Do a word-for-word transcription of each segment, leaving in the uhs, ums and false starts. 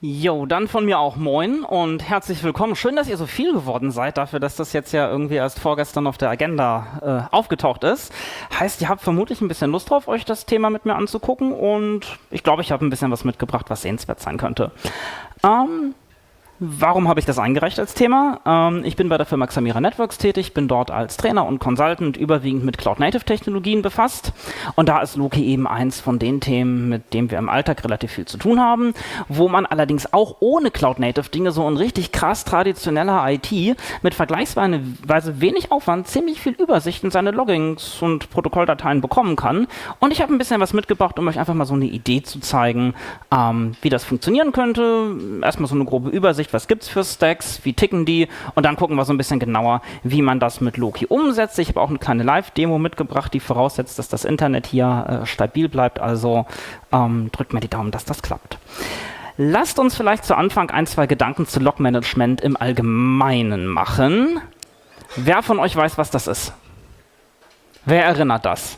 Jo, dann von mir auch moin und herzlich willkommen. Schön, dass ihr so viel geworden seid, dafür, dass das jetzt ja irgendwie erst vorgestern auf der Agenda äh, aufgetaucht ist. Heißt, ihr habt vermutlich ein bisschen Lust drauf, euch das Thema mit mir anzugucken und ich glaube, ich habe ein bisschen was mitgebracht, was sehenswert sein könnte. Ähm... Warum habe ich das eingereicht als Thema? Ähm, ich bin bei der Firma Xamira Networks tätig, bin dort als Trainer und Consultant überwiegend mit Cloud-Native-Technologien befasst. Und da ist Loki eben eins von den Themen, mit dem wir im Alltag relativ viel zu tun haben, wo man allerdings auch ohne Cloud-Native-Dinge so in richtig krass traditioneller I T mit vergleichsweise wenig Aufwand ziemlich viel Übersicht in seine Loggings und Protokolldateien bekommen kann. Und ich habe ein bisschen was mitgebracht, um euch einfach mal so eine Idee zu zeigen, ähm, wie das funktionieren könnte. Erstmal so eine grobe Übersicht, was gibt es für Stacks, wie ticken die und dann gucken wir so ein bisschen genauer, wie man das mit Loki umsetzt. Ich habe auch eine kleine Live-Demo mitgebracht, die voraussetzt, dass das Internet hier äh, stabil bleibt, also ähm, drückt mir die Daumen, dass das klappt. Lasst uns vielleicht zu Anfang ein, zwei Gedanken zu Log-Management im Allgemeinen machen. Wer von euch weiß, was das ist? Wer erinnert das?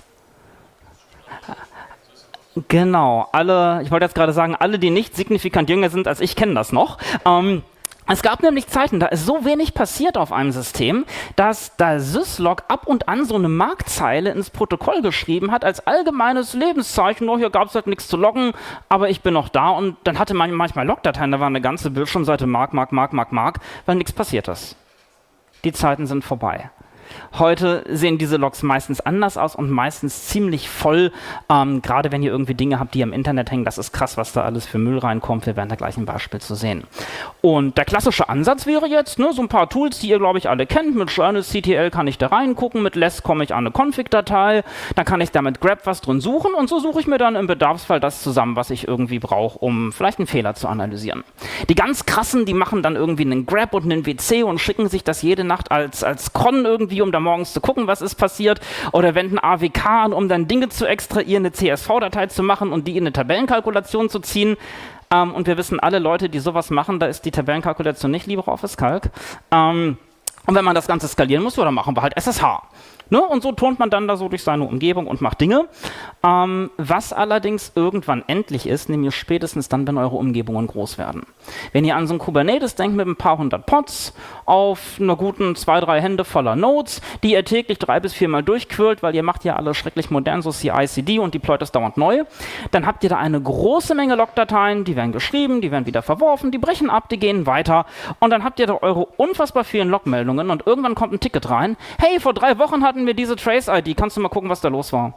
Genau, alle, ich wollte jetzt gerade sagen, alle, die nicht signifikant jünger sind als ich, kennen das noch. Ähm, es gab nämlich Zeiten, da ist so wenig passiert auf einem System, dass der Syslog ab und an so eine Markzeile ins Protokoll geschrieben hat als allgemeines Lebenszeichen. Oh, hier gab es halt nichts zu loggen, aber ich bin noch da. Und dann hatte man manchmal Logdateien, da war eine ganze Bildschirmseite Mark, Mark, Mark, Mark, Mark, weil nichts passiert ist. Die Zeiten sind vorbei. Heute sehen diese Logs meistens anders aus und meistens ziemlich voll, ähm, gerade wenn ihr irgendwie Dinge habt, die im Internet hängen. Das ist krass, was da alles für Müll reinkommt. Wir werden da gleich ein Beispiel zu sehen. Und der klassische Ansatz wäre jetzt, ne, so ein paar Tools, die ihr, glaube ich, alle kennt. Mit journalctl kann ich da reingucken, mit less komme ich an eine Config-Datei, dann kann ich da mit grep was drin suchen und so suche ich mir dann im Bedarfsfall das zusammen, was ich irgendwie brauche, um vielleicht einen Fehler zu analysieren. Die ganz krassen, die machen dann irgendwie einen grep und einen W C und schicken sich das jede Nacht als, als Cron irgendwie, um da morgens zu gucken, was ist passiert, oder wenden A W K an, um dann Dinge zu extrahieren, eine C S V-Datei zu machen und die in eine Tabellenkalkulation zu ziehen. Ähm, und wir wissen, alle Leute, die sowas machen, da ist die Tabellenkalkulation nicht LibreOffice Calc. Ähm, und wenn man das Ganze skalieren muss, ja, dann machen wir halt S S H. Ne? Und so turnt man dann da so durch seine Umgebung und macht Dinge. Ähm, was allerdings irgendwann endlich ist, nämlich spätestens dann, wenn eure Umgebungen groß werden. Wenn ihr an so ein Kubernetes denkt mit ein paar hundert Pods auf einer guten zwei, drei Hände voller Nodes, die ihr täglich drei bis viermal durchquirlt, weil ihr macht ja alle schrecklich modern, so C I C D und deployt es dauernd neu, dann habt ihr da eine große Menge Logdateien, die werden geschrieben, die werden wieder verworfen, die brechen ab, die gehen weiter und dann habt ihr da eure unfassbar vielen Logmeldungen und irgendwann kommt ein Ticket rein. Hey, vor drei Wochen hatten wir diese Trace-I D, kannst du mal gucken, was da los war?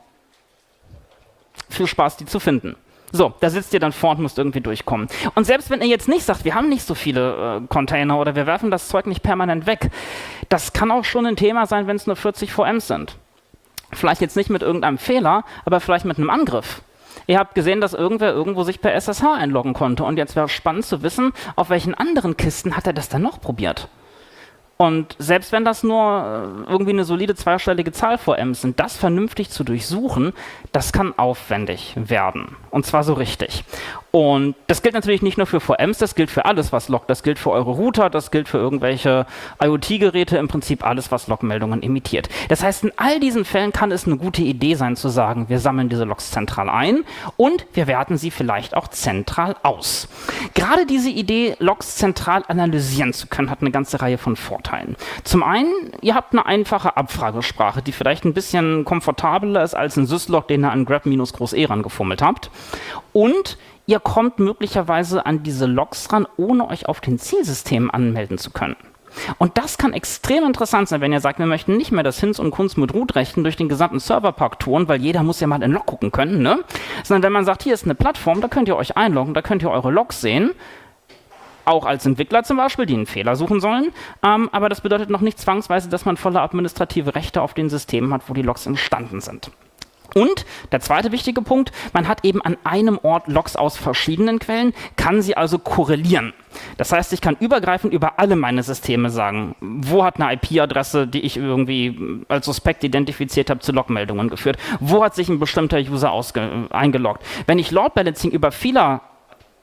Viel Spaß, die zu finden. So, da sitzt ihr dann vor und müsst irgendwie durchkommen. Und selbst wenn ihr jetzt nicht sagt, wir haben nicht so viele äh, Container oder wir werfen das Zeug nicht permanent weg, das kann auch schon ein Thema sein, wenn es nur vierzig V Ms sind. Vielleicht jetzt nicht mit irgendeinem Fehler, aber vielleicht mit einem Angriff. Ihr habt gesehen, dass irgendwer irgendwo sich per S S H einloggen konnte und jetzt wäre es spannend zu wissen, auf welchen anderen Kisten hat er das dann noch probiert. Und selbst wenn das nur irgendwie eine solide zweistellige Zahl V Ms sind, das vernünftig zu durchsuchen, das kann aufwendig werden. Und zwar so richtig. Und das gilt natürlich nicht nur für V Ms, das gilt für alles, was loggt. Das gilt für eure Router, das gilt für irgendwelche IoT-Geräte, im Prinzip alles, was Logmeldungen emittiert. Das heißt, in all diesen Fällen kann es eine gute Idee sein, zu sagen, wir sammeln diese Logs zentral ein und wir werten sie vielleicht auch zentral aus. Gerade diese Idee, Logs zentral analysieren zu können, hat eine ganze Reihe von Vorteilen. Zum einen, ihr habt eine einfache Abfragesprache, die vielleicht ein bisschen komfortabler ist als ein Syslog, den ihr an grep-groß-E rangefummelt habt. Und ihr kommt möglicherweise an diese Logs ran, ohne euch auf den Zielsystemen anmelden zu können. Und das kann extrem interessant sein, wenn ihr sagt, wir möchten nicht mehr das Hinz und Kunz mit Root-Rechten durch den gesamten Serverpark touren, weil jeder muss ja mal in Log gucken können, ne? Sondern wenn man sagt, hier ist eine Plattform, da könnt ihr euch einloggen, da könnt ihr eure Logs sehen, auch als Entwickler zum Beispiel, die einen Fehler suchen sollen, ähm, aber das bedeutet noch nicht zwangsweise, dass man volle administrative Rechte auf den Systemen hat, wo die Logs entstanden sind. Und der zweite wichtige Punkt, man hat eben an einem Ort Logs aus verschiedenen Quellen, kann sie also korrelieren. Das heißt, ich kann übergreifend über alle meine Systeme sagen, wo hat eine I P-Adresse, die ich irgendwie als suspekt identifiziert habe, zu Logmeldungen geführt, wo hat sich ein bestimmter User eingeloggt. Wenn ich Load Balancing über vieler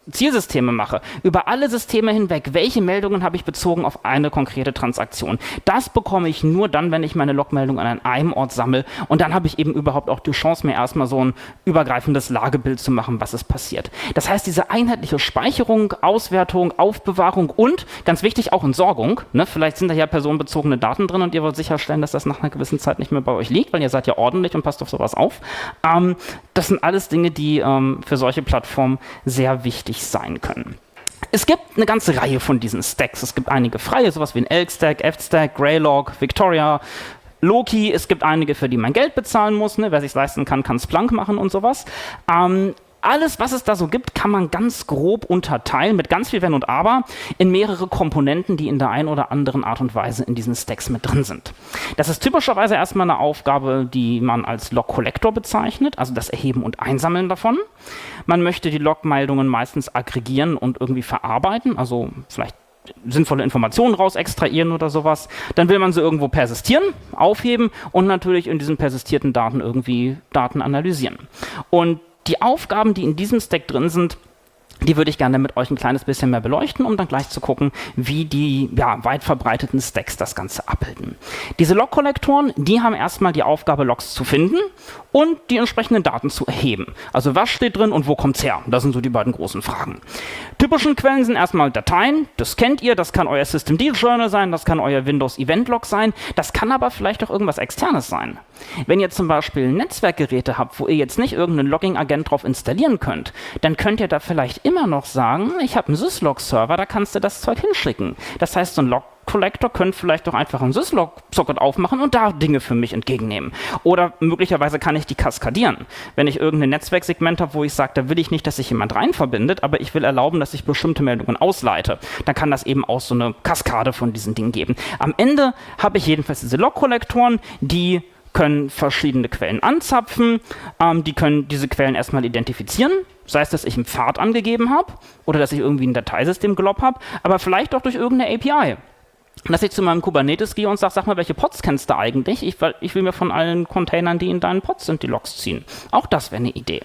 Zielsysteme mache, über alle Systeme hinweg, welche Meldungen habe ich bezogen auf eine konkrete Transaktion. Das bekomme ich nur dann, wenn ich meine Logmeldung an einem Ort sammle, und dann habe ich eben überhaupt auch die Chance, mir erstmal so ein übergreifendes Lagebild zu machen, was ist passiert. Das heißt, diese einheitliche Speicherung, Auswertung, Aufbewahrung und, ganz wichtig, auch Entsorgung, ne? Vielleicht sind da ja personenbezogene Daten drin und ihr wollt sicherstellen, dass das nach einer gewissen Zeit nicht mehr bei euch liegt, weil ihr seid ja ordentlich und passt auf sowas auf. Ähm, das sind alles Dinge, die ähm, für solche Plattformen sehr wichtig sein können. Es gibt eine ganze Reihe von diesen Stacks. Es gibt einige freie, sowas wie ein Elk-Stack, F-Stack, Greylog, Victoria, Loki. Es gibt einige, für die man Geld bezahlen muss. Ne? Wer sich leisten kann, kann Splunk machen und sowas. Ähm, Alles, was es da so gibt, kann man ganz grob unterteilen, mit ganz viel Wenn und Aber, in mehrere Komponenten, die in der einen oder anderen Art und Weise in diesen Stacks mit drin sind. Das ist typischerweise erstmal eine Aufgabe, die man als Log-Collector bezeichnet, also das Erheben und Einsammeln davon. Man möchte die Logmeldungen meistens aggregieren und irgendwie verarbeiten, also vielleicht sinnvolle Informationen raus extrahieren oder sowas. Dann will man sie irgendwo persistieren, aufheben und natürlich in diesen persistierten Daten irgendwie Daten analysieren. Und die Aufgaben, die in diesem Stack drin sind, die würde ich gerne mit euch ein kleines bisschen mehr beleuchten, um dann gleich zu gucken, wie die ja, weit verbreiteten Stacks das Ganze abbilden. Diese Log-Kollektoren, die haben erstmal die Aufgabe, Logs zu finden und die entsprechenden Daten zu erheben. Also was steht drin und wo kommt's her? Das sind so die beiden großen Fragen. Typischen Quellen sind erstmal Dateien, das kennt ihr, das kann euer Systemd-Journal sein, das kann euer Windows-Event-Log sein, das kann aber vielleicht auch irgendwas Externes sein. Wenn ihr zum Beispiel Netzwerkgeräte habt, wo ihr jetzt nicht irgendeinen Logging-Agent drauf installieren könnt, dann könnt ihr da vielleicht immer noch sagen, ich habe einen Syslog-Server, da kannst du das Zeug hinschicken. Das heißt, so ein Log-Collector könnte vielleicht auch einfach einen Syslog-Socket aufmachen und da Dinge für mich entgegennehmen. Oder möglicherweise kann ich die kaskadieren. Wenn ich irgendein Netzwerksegment habe, wo ich sage, da will ich nicht, dass sich jemand rein verbindet, aber ich will erlauben, dass ich bestimmte Meldungen ausleite, dann kann das eben auch so eine Kaskade von diesen Dingen geben. Am Ende habe ich jedenfalls diese Log-Kollektoren, die können verschiedene Quellen anzapfen, ähm, die können diese Quellen erstmal identifizieren, sei es, dass ich einen Pfad angegeben habe oder dass ich irgendwie ein Dateisystem gelobt habe, aber vielleicht auch durch irgendeine A P I. Dass ich zu meinem Kubernetes gehe und sage, sag mal, welche Pods kennst du eigentlich? Ich, ich will mir von allen Containern, die in deinen Pods sind, die Logs ziehen. Auch das wäre eine Idee.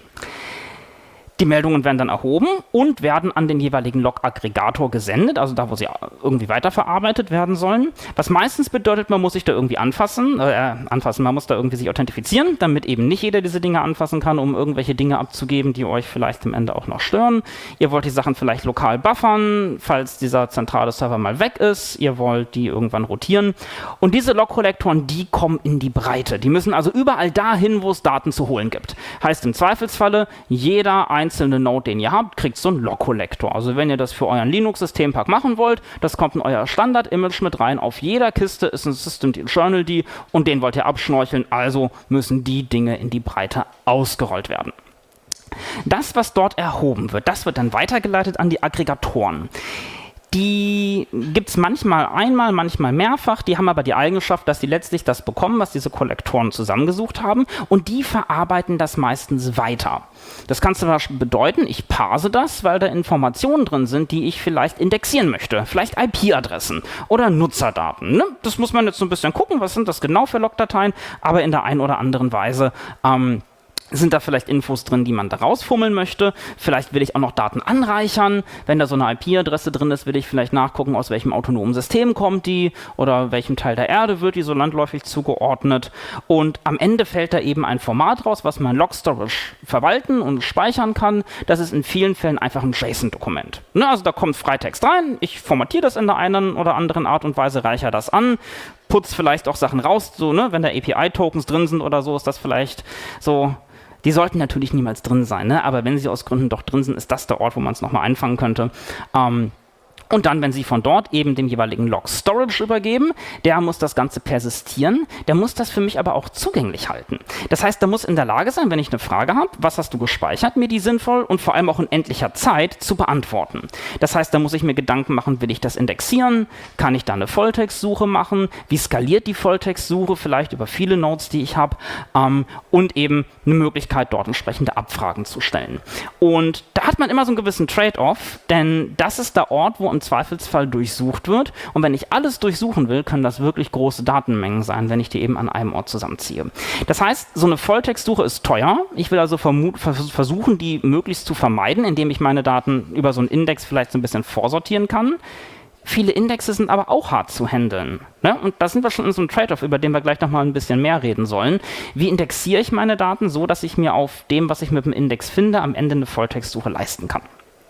Die Meldungen werden dann erhoben und werden an den jeweiligen Log-Aggregator gesendet, also da, wo sie irgendwie weiterverarbeitet werden sollen. Was meistens bedeutet, man muss sich da irgendwie anfassen, äh, anfassen, man muss da irgendwie sich authentifizieren, damit eben nicht jeder diese Dinge anfassen kann, um irgendwelche Dinge abzugeben, die euch vielleicht am Ende auch noch stören. Ihr wollt die Sachen vielleicht lokal buffern, falls dieser zentrale Server mal weg ist. Ihr wollt die irgendwann rotieren. Und diese Log-Kollektoren, die kommen in die Breite. Die müssen also überall dahin, wo es Daten zu holen gibt. Heißt im Zweifelsfalle, jeder einzelne einzelne Node, den ihr habt, kriegt so einen Log-Kollektor. Also wenn ihr das für euren Linux-Systempark machen wollt, das kommt in euer Standard-Image mit rein. Auf jeder Kiste ist ein Systemd-Journal-D und den wollt ihr abschnorcheln, also müssen die Dinge in die Breite ausgerollt werden. Das, was dort erhoben wird, das wird dann weitergeleitet an die Aggregatoren. Die gibt es manchmal einmal, manchmal mehrfach. Die haben aber die Eigenschaft, dass sie letztlich das bekommen, was diese Kollektoren zusammengesucht haben. Und die verarbeiten das meistens weiter. Das kann zum Beispiel bedeuten, ich parse das, weil da Informationen drin sind, die ich vielleicht indexieren möchte. Vielleicht I P-Adressen oder Nutzerdaten. Ne? Das muss man jetzt so ein bisschen gucken, was sind das genau für Logdateien. Aber in der einen oder anderen Weise ähm, sind da vielleicht Infos drin, die man da rausfummeln möchte. Vielleicht will ich auch noch Daten anreichern. Wenn da so eine I P-Adresse drin ist, will ich vielleicht nachgucken, aus welchem autonomen System kommt die oder welchem Teil der Erde wird die so landläufig zugeordnet. Und am Ende fällt da eben ein Format raus, was mein Log-Storage verwalten und speichern kann. Das ist in vielen Fällen einfach ein JSON-Dokument. Ne, also da kommt Freitext rein, ich formatiere das in der einen oder anderen Art und Weise, reichere das an, putze vielleicht auch Sachen raus, so, ne, wenn da A P I-Tokens drin sind oder so, ist das vielleicht so. Die sollten natürlich niemals drin sein, ne? Aber wenn sie aus Gründen doch drin sind, ist das der Ort, wo man es nochmal einfangen könnte. Ähm, Und dann, wenn Sie von dort eben dem jeweiligen Log-Storage übergeben, der muss das Ganze persistieren, der muss das für mich aber auch zugänglich halten. Das heißt, der muss in der Lage sein, wenn ich eine Frage habe, was hast du gespeichert, mir die sinnvoll und vor allem auch in endlicher Zeit zu beantworten. Das heißt, da muss ich mir Gedanken machen, will ich das indexieren, kann ich da eine Volltextsuche machen, wie skaliert die Volltextsuche, vielleicht über viele Nodes, die ich habe, ähm, und eben eine Möglichkeit, dort entsprechende Abfragen zu stellen. Und da hat man immer so einen gewissen Trade-off, denn das ist der Ort, wo im im Zweifelsfall durchsucht wird. Und wenn ich alles durchsuchen will, können das wirklich große Datenmengen sein, wenn ich die eben an einem Ort zusammenziehe. Das heißt, so eine Volltextsuche ist teuer. Ich will also versuchen, die möglichst zu vermeiden, indem ich meine Daten über so einen Index vielleicht so ein bisschen vorsortieren kann. Viele Indexe sind aber auch hart zu handeln. Ne? Und da sind wir schon in so einem Trade-off, über den wir gleich nochmal ein bisschen mehr reden sollen. Wie indexiere ich meine Daten so, dass ich mir auf dem, was ich mit dem Index finde, am Ende eine Volltextsuche leisten kann?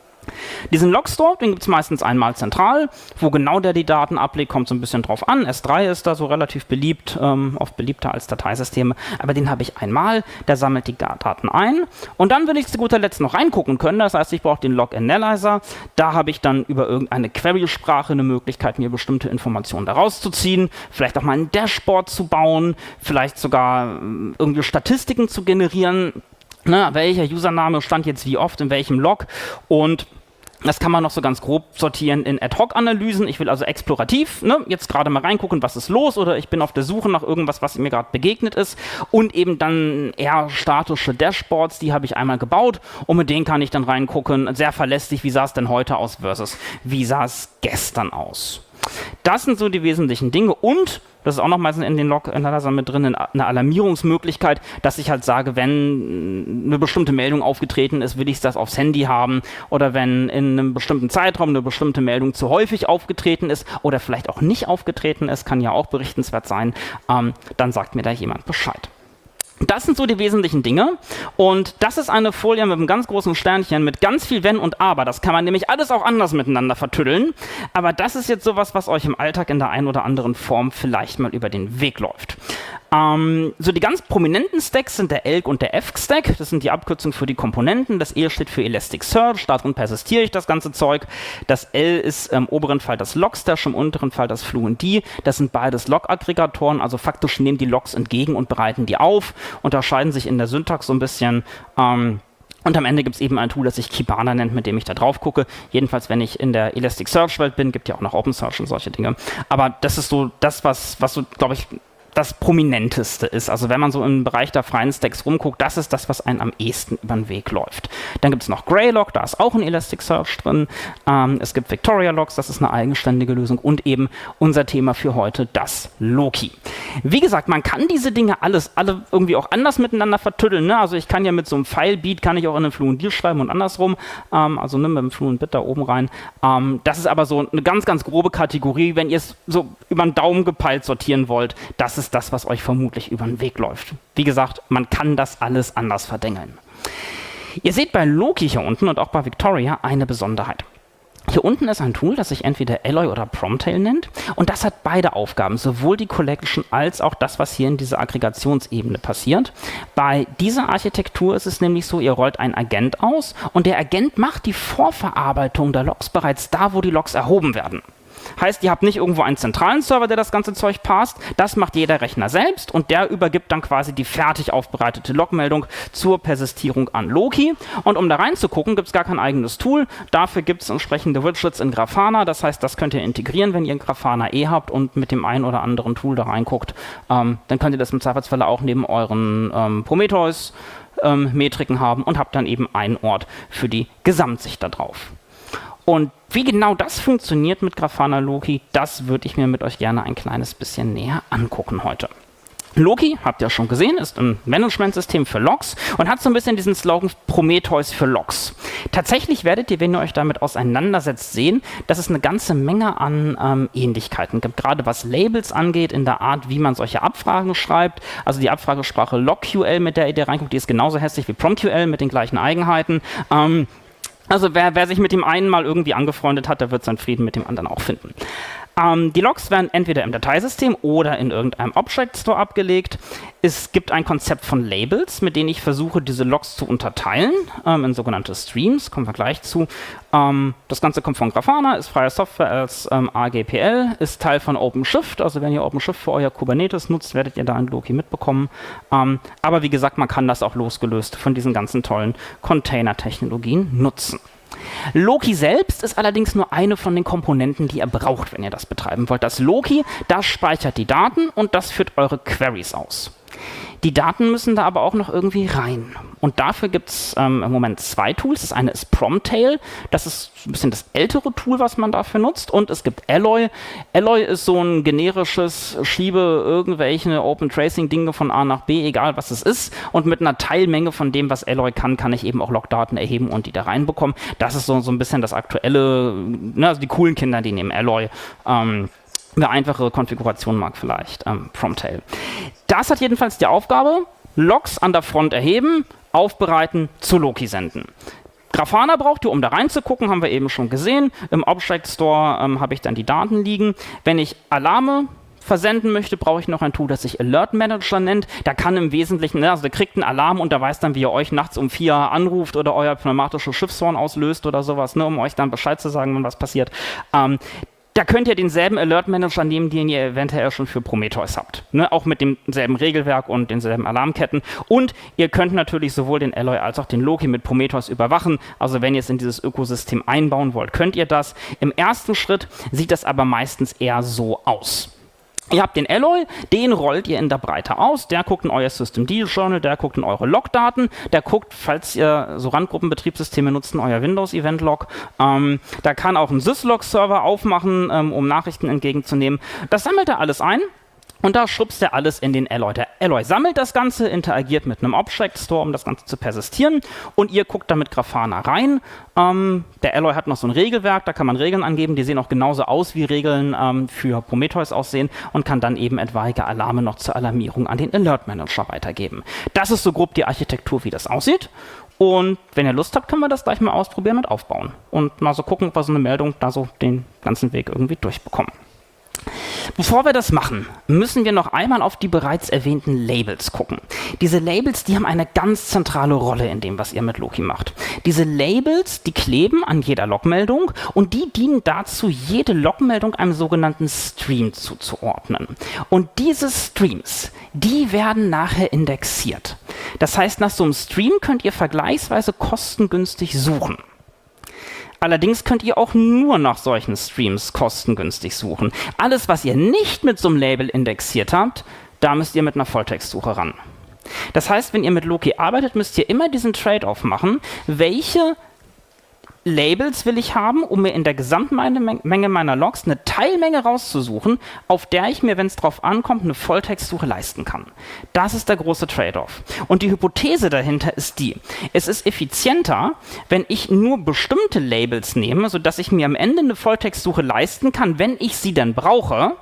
Diesen Logstore, den gibt es meistens einmal zentral. Wo genau der die Daten ablegt, kommt so ein bisschen drauf an. S drei ist da so relativ beliebt, ähm, oft beliebter als Dateisysteme. Aber den habe ich einmal, der sammelt die Daten ein. Und dann will ich zu guter Letzt noch reingucken können. Das heißt, ich brauche den Log Analyzer. Da habe ich dann über irgendeine Query-Sprache eine Möglichkeit, mir bestimmte Informationen daraus zu ziehen. Vielleicht auch mal ein Dashboard zu bauen. Vielleicht sogar äh, irgendwie Statistiken zu generieren. Ne, welcher Username stand jetzt wie oft in welchem Log, und das kann man noch so ganz grob sortieren in Ad-Hoc-Analysen. Ich will also explorativ, ne, jetzt gerade mal reingucken, was ist los, oder ich bin auf der Suche nach irgendwas, was mir gerade begegnet ist, und eben dann eher statische Dashboards, die habe ich einmal gebaut, und mit denen kann ich dann reingucken, sehr verlässlich, wie sah es denn heute aus versus wie sah es gestern aus. Das sind so die wesentlichen Dinge, und das ist auch noch meistens in den Log-Analyzer mit drin, eine Alarmierungsmöglichkeit, dass ich halt sage, wenn eine bestimmte Meldung aufgetreten ist, will ich das aufs Handy haben, oder wenn in einem bestimmten Zeitraum eine bestimmte Meldung zu häufig aufgetreten ist oder vielleicht auch nicht aufgetreten ist, kann ja auch berichtenswert sein, ähm, dann sagt mir da jemand Bescheid. Das sind so die wesentlichen Dinge, und das ist eine Folie mit einem ganz großen Sternchen mit ganz viel Wenn und Aber. Das kann man nämlich alles auch anders miteinander vertüddeln, aber das ist jetzt sowas, was euch im Alltag in der einen oder anderen Form vielleicht mal über den Weg läuft. Ähm, so die ganz prominenten Stacks sind der Elk und der Efk-Stack. Das sind die Abkürzungen für die Komponenten. Das E steht für Elasticsearch, darin persistiere ich das ganze Zeug. Das L ist im oberen Fall das Logstash, im unteren Fall das Fluentd. Das sind beides Log-Aggregatoren, also faktisch nehmen die Logs entgegen und bereiten die auf, unterscheiden sich in der Syntax so ein bisschen. Ähm, Und am Ende gibt es eben ein Tool, das sich Kibana nennt, mit dem ich da drauf gucke. Jedenfalls, wenn ich in der Elasticsearch-Welt bin, gibt ja auch noch OpenSearch und solche Dinge. Aber das ist so das, was, was so, glaube ich, das Prominenteste ist. Also wenn man so im Bereich der freien Stacks rumguckt, das ist das, was einem am ehesten über den Weg läuft. Dann gibt es noch Graylog, da ist auch ein Elasticsearch drin. Ähm, es gibt Victoria Logs, das ist eine eigenständige Lösung, und eben unser Thema für heute, das Loki. Wie gesagt, man kann diese Dinge alles, alle irgendwie auch anders miteinander vertüddeln. Ne? Also ich kann ja mit so einem File-Beat, kann ich auch in einem Fluentd schreiben und andersrum. Ähm, also ne, mit dem Fluent-Bit da oben rein. Ähm, das ist aber so eine ganz, ganz grobe Kategorie. Wenn ihr es so über den Daumen gepeilt sortieren wollt, das ist das, was euch vermutlich über den Weg läuft. Wie gesagt, man kann das alles anders verdengeln. Ihr seht bei Loki hier unten und auch bei Victoria eine Besonderheit. Hier unten ist ein Tool, das sich entweder Alloy oder Promtail nennt, und das hat beide Aufgaben, sowohl die Collection als auch das, was hier in dieser Aggregationsebene passiert. Bei dieser Architektur ist es nämlich so, ihr rollt einen Agent aus, und der Agent macht die Vorverarbeitung der Logs bereits da, wo die Logs erhoben werden. Heißt, ihr habt nicht irgendwo einen zentralen Server, der das ganze Zeug passt. Das macht jeder Rechner selbst, und der übergibt dann quasi die fertig aufbereitete Logmeldung zur Persistierung an Loki. Und um da reinzugucken, gibt es gar kein eigenes Tool. Dafür gibt es entsprechende Widgets in Grafana. Das heißt, das könnt ihr integrieren, wenn ihr Grafana eh habt und mit dem einen oder anderen Tool da reinguckt. Ähm, dann könnt ihr das im Zweifelsfall auch neben euren ähm, Prometheus ähm, Metriken haben und habt dann eben einen Ort für die Gesamtsicht da drauf. Und wie genau das funktioniert mit Grafana Loki, das würde ich mir mit euch gerne ein kleines bisschen näher angucken heute. Loki, habt ihr schon gesehen, ist ein Managementsystem für Logs und hat so ein bisschen diesen Slogan Prometheus für Logs. Tatsächlich werdet ihr, wenn ihr euch damit auseinandersetzt, sehen, dass es eine ganze Menge an ähm, Ähnlichkeiten gibt, gerade was Labels angeht, in der Art, wie man solche Abfragen schreibt. Also die Abfragesprache LogQL, mit der ihr reinguckt, die ist genauso hässlich wie PromQL mit den gleichen Eigenheiten. Ähm, Also wer, wer sich mit dem einen mal irgendwie angefreundet hat, der wird seinen Frieden mit dem anderen auch finden. Ähm, die Logs werden entweder im Dateisystem oder in irgendeinem Object Store abgelegt. Es gibt ein Konzept von Labels, mit denen ich versuche, diese Logs zu unterteilen ähm, in sogenannte Streams. Kommen wir gleich zu. Ähm, das Ganze kommt von Grafana, ist freie Software als ähm, A G P L, ist Teil von OpenShift. Also wenn ihr OpenShift für euer Kubernetes nutzt, werdet ihr da ein Loki mitbekommen. Ähm, aber wie gesagt, man kann das auch losgelöst von diesen ganzen tollen Container-Technologien nutzen. Loki selbst ist allerdings nur eine von den Komponenten, die ihr braucht, wenn ihr das betreiben wollt. Das Loki, das speichert die Daten und das führt eure Queries aus. Die Daten müssen da aber auch noch irgendwie rein. Und dafür gibt es ähm, im Moment zwei Tools. Das eine ist Promptail. Das ist ein bisschen das ältere Tool, was man dafür nutzt. Und es gibt Alloy. Alloy ist so ein generisches, schiebe irgendwelche Open Tracing Dinge von A nach B, egal was es ist. Und mit einer Teilmenge von dem, was Alloy kann, kann ich eben auch Logdaten erheben und die da reinbekommen. Das ist so, so ein bisschen das aktuelle, ne, also die coolen Kinder, die nehmen Alloy. Ähm, eine einfache Konfiguration mag vielleicht ähm, Promptail. Das hat jedenfalls die Aufgabe, Logs an der Front erheben, aufbereiten, zu Loki senden. Grafana braucht ihr, um da reinzugucken, haben wir eben schon gesehen. Im Object Store ähm, habe ich dann die Daten liegen. Wenn ich Alarme versenden möchte, brauche ich noch ein Tool, das sich Alert Manager nennt. Da kann im Wesentlichen, ne, also der kriegt einen Alarm und der weiß dann, wie ihr euch nachts um vier anruft oder euer pneumatisches Schiffshorn auslöst oder sowas, ne, um euch dann Bescheid zu sagen, wenn was passiert. Ähm, Da könnt ihr denselben Alert Manager nehmen, den ihr eventuell schon für Prometheus habt. Ne? Auch mit demselben Regelwerk und denselben Alarmketten. Und ihr könnt natürlich sowohl den Alloy als auch den Loki mit Prometheus überwachen. Also wenn ihr es in dieses Ökosystem einbauen wollt, könnt ihr das. Im ersten Schritt sieht das aber meistens eher so aus. Ihr habt den Alloy, den rollt ihr in der Breite aus, der guckt in euer Systemd-Journal, der guckt in eure Logdaten, der guckt, falls ihr so Randgruppenbetriebssysteme nutzt, in euer Windows-Event-Log. Ähm, da kann auch ein Syslog-Server aufmachen, ähm, um Nachrichten entgegenzunehmen. Das sammelt er alles ein. Und da schubst er alles in den Alloy. Der Alloy sammelt das Ganze, interagiert mit einem Object Store, um das Ganze zu persistieren. Und ihr guckt da mit Grafana rein. Ähm, der Alloy hat noch so ein Regelwerk, da kann man Regeln angeben. Die sehen auch genauso aus, wie Regeln ähm, für Prometheus aussehen. Und kann dann eben etwaige Alarme noch zur Alarmierung an den Alert Manager weitergeben. Das ist so grob die Architektur, wie das aussieht. Und wenn ihr Lust habt, können wir das gleich mal ausprobieren und aufbauen. Und mal so gucken, ob wir so eine Meldung da so den ganzen Weg irgendwie durchbekommen. Bevor wir das machen, müssen wir noch einmal auf die bereits erwähnten Labels gucken. Diese Labels, die haben eine ganz zentrale Rolle in dem, was ihr mit Loki macht. Diese Labels, die kleben an jeder Logmeldung und die dienen dazu, jede Logmeldung einem sogenannten Stream zuzuordnen. Und diese Streams, die werden nachher indexiert. Das heißt, nach so einem Stream könnt ihr vergleichsweise kostengünstig suchen. Allerdings könnt ihr auch nur nach solchen Streams kostengünstig suchen. Alles, was ihr nicht mit so einem Label indexiert habt, da müsst ihr mit einer Volltextsuche ran. Das heißt, wenn ihr mit Loki arbeitet, müsst ihr immer diesen Trade-off machen, welche Labels will ich haben, um mir in der Gesamtmenge meiner Logs eine Teilmenge rauszusuchen, auf der ich mir, wenn es drauf ankommt, eine Volltextsuche leisten kann. Das ist der große Trade-off. Und die Hypothese dahinter ist die: Es ist effizienter, wenn ich nur bestimmte Labels nehme, sodass ich mir am Ende eine Volltextsuche leisten kann, wenn ich sie dann brauche,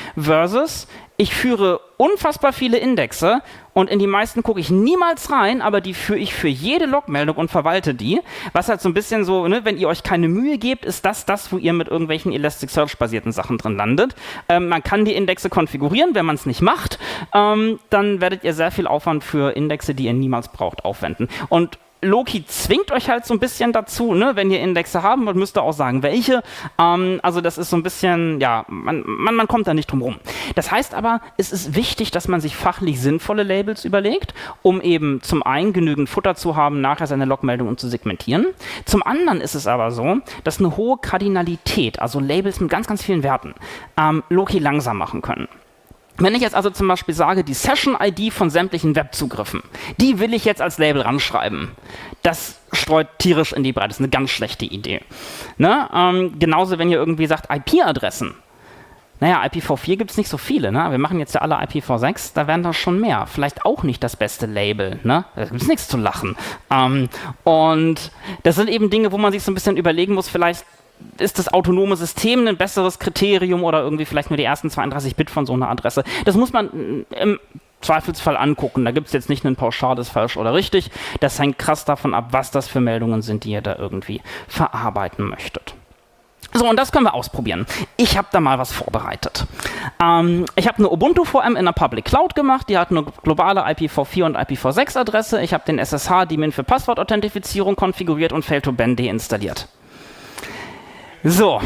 versus ich führe unfassbar viele Indexe und in die meisten gucke ich niemals rein, aber die führe ich für jede Logmeldung und verwalte die. Was halt so ein bisschen so, ne, wenn ihr euch keine Mühe gebt, ist das das, wo ihr mit irgendwelchen Elasticsearch-basierten Sachen drin landet. Ähm, man kann die Indexe konfigurieren, wenn man es nicht macht. Ähm, dann werdet ihr sehr viel Aufwand für Indexe, die ihr niemals braucht, aufwenden. Und Loki zwingt euch halt so ein bisschen dazu, ne? Wenn ihr Indexe haben wollt, müsst ihr auch sagen, welche. Ähm, also das ist so ein bisschen, ja, man, man, man kommt da nicht drum rum. Das heißt aber, es ist wichtig, dass man sich fachlich sinnvolle Labels überlegt, um eben zum einen genügend Futter zu haben, nachher seine Logmeldungen zu segmentieren. Zum anderen ist es aber so, dass eine hohe Kardinalität, also Labels mit ganz, ganz vielen Werten, ähm, Loki langsam machen können. Wenn ich jetzt also zum Beispiel sage, die Session-I D von sämtlichen Webzugriffen, die will ich jetzt als Label ranschreiben, das streut tierisch in die Breite. Das ist eine ganz schlechte Idee. Ne? Ähm, genauso, wenn ihr irgendwie sagt, I P-Adressen. Naja, I P v vier gibt es nicht so viele. Ne? Wir machen jetzt ja alle I P v sechs, da werden das schon mehr. Vielleicht auch nicht das beste Label. Ne? Da gibt es nichts zu lachen. Ähm, und das sind eben Dinge, wo man sich so ein bisschen überlegen muss, vielleicht ist das autonome System ein besseres Kriterium oder irgendwie vielleicht nur die ersten zweiunddreißig Bit von so einer Adresse. Das muss man im Zweifelsfall angucken. Da gibt es jetzt nicht ein pauschales falsch oder richtig. Das hängt krass davon ab, was das für Meldungen sind, die ihr da irgendwie verarbeiten möchtet. So, und das können wir ausprobieren. Ich habe da mal was vorbereitet. Ähm, ich habe eine Ubuntu-V M in der Public Cloud gemacht. Die hat eine globale I P v vier und I P v sechs Adresse. Ich habe den S S H-Daemon für Passwortauthentifizierung konfiguriert und Fail2ban deinstalliert. So.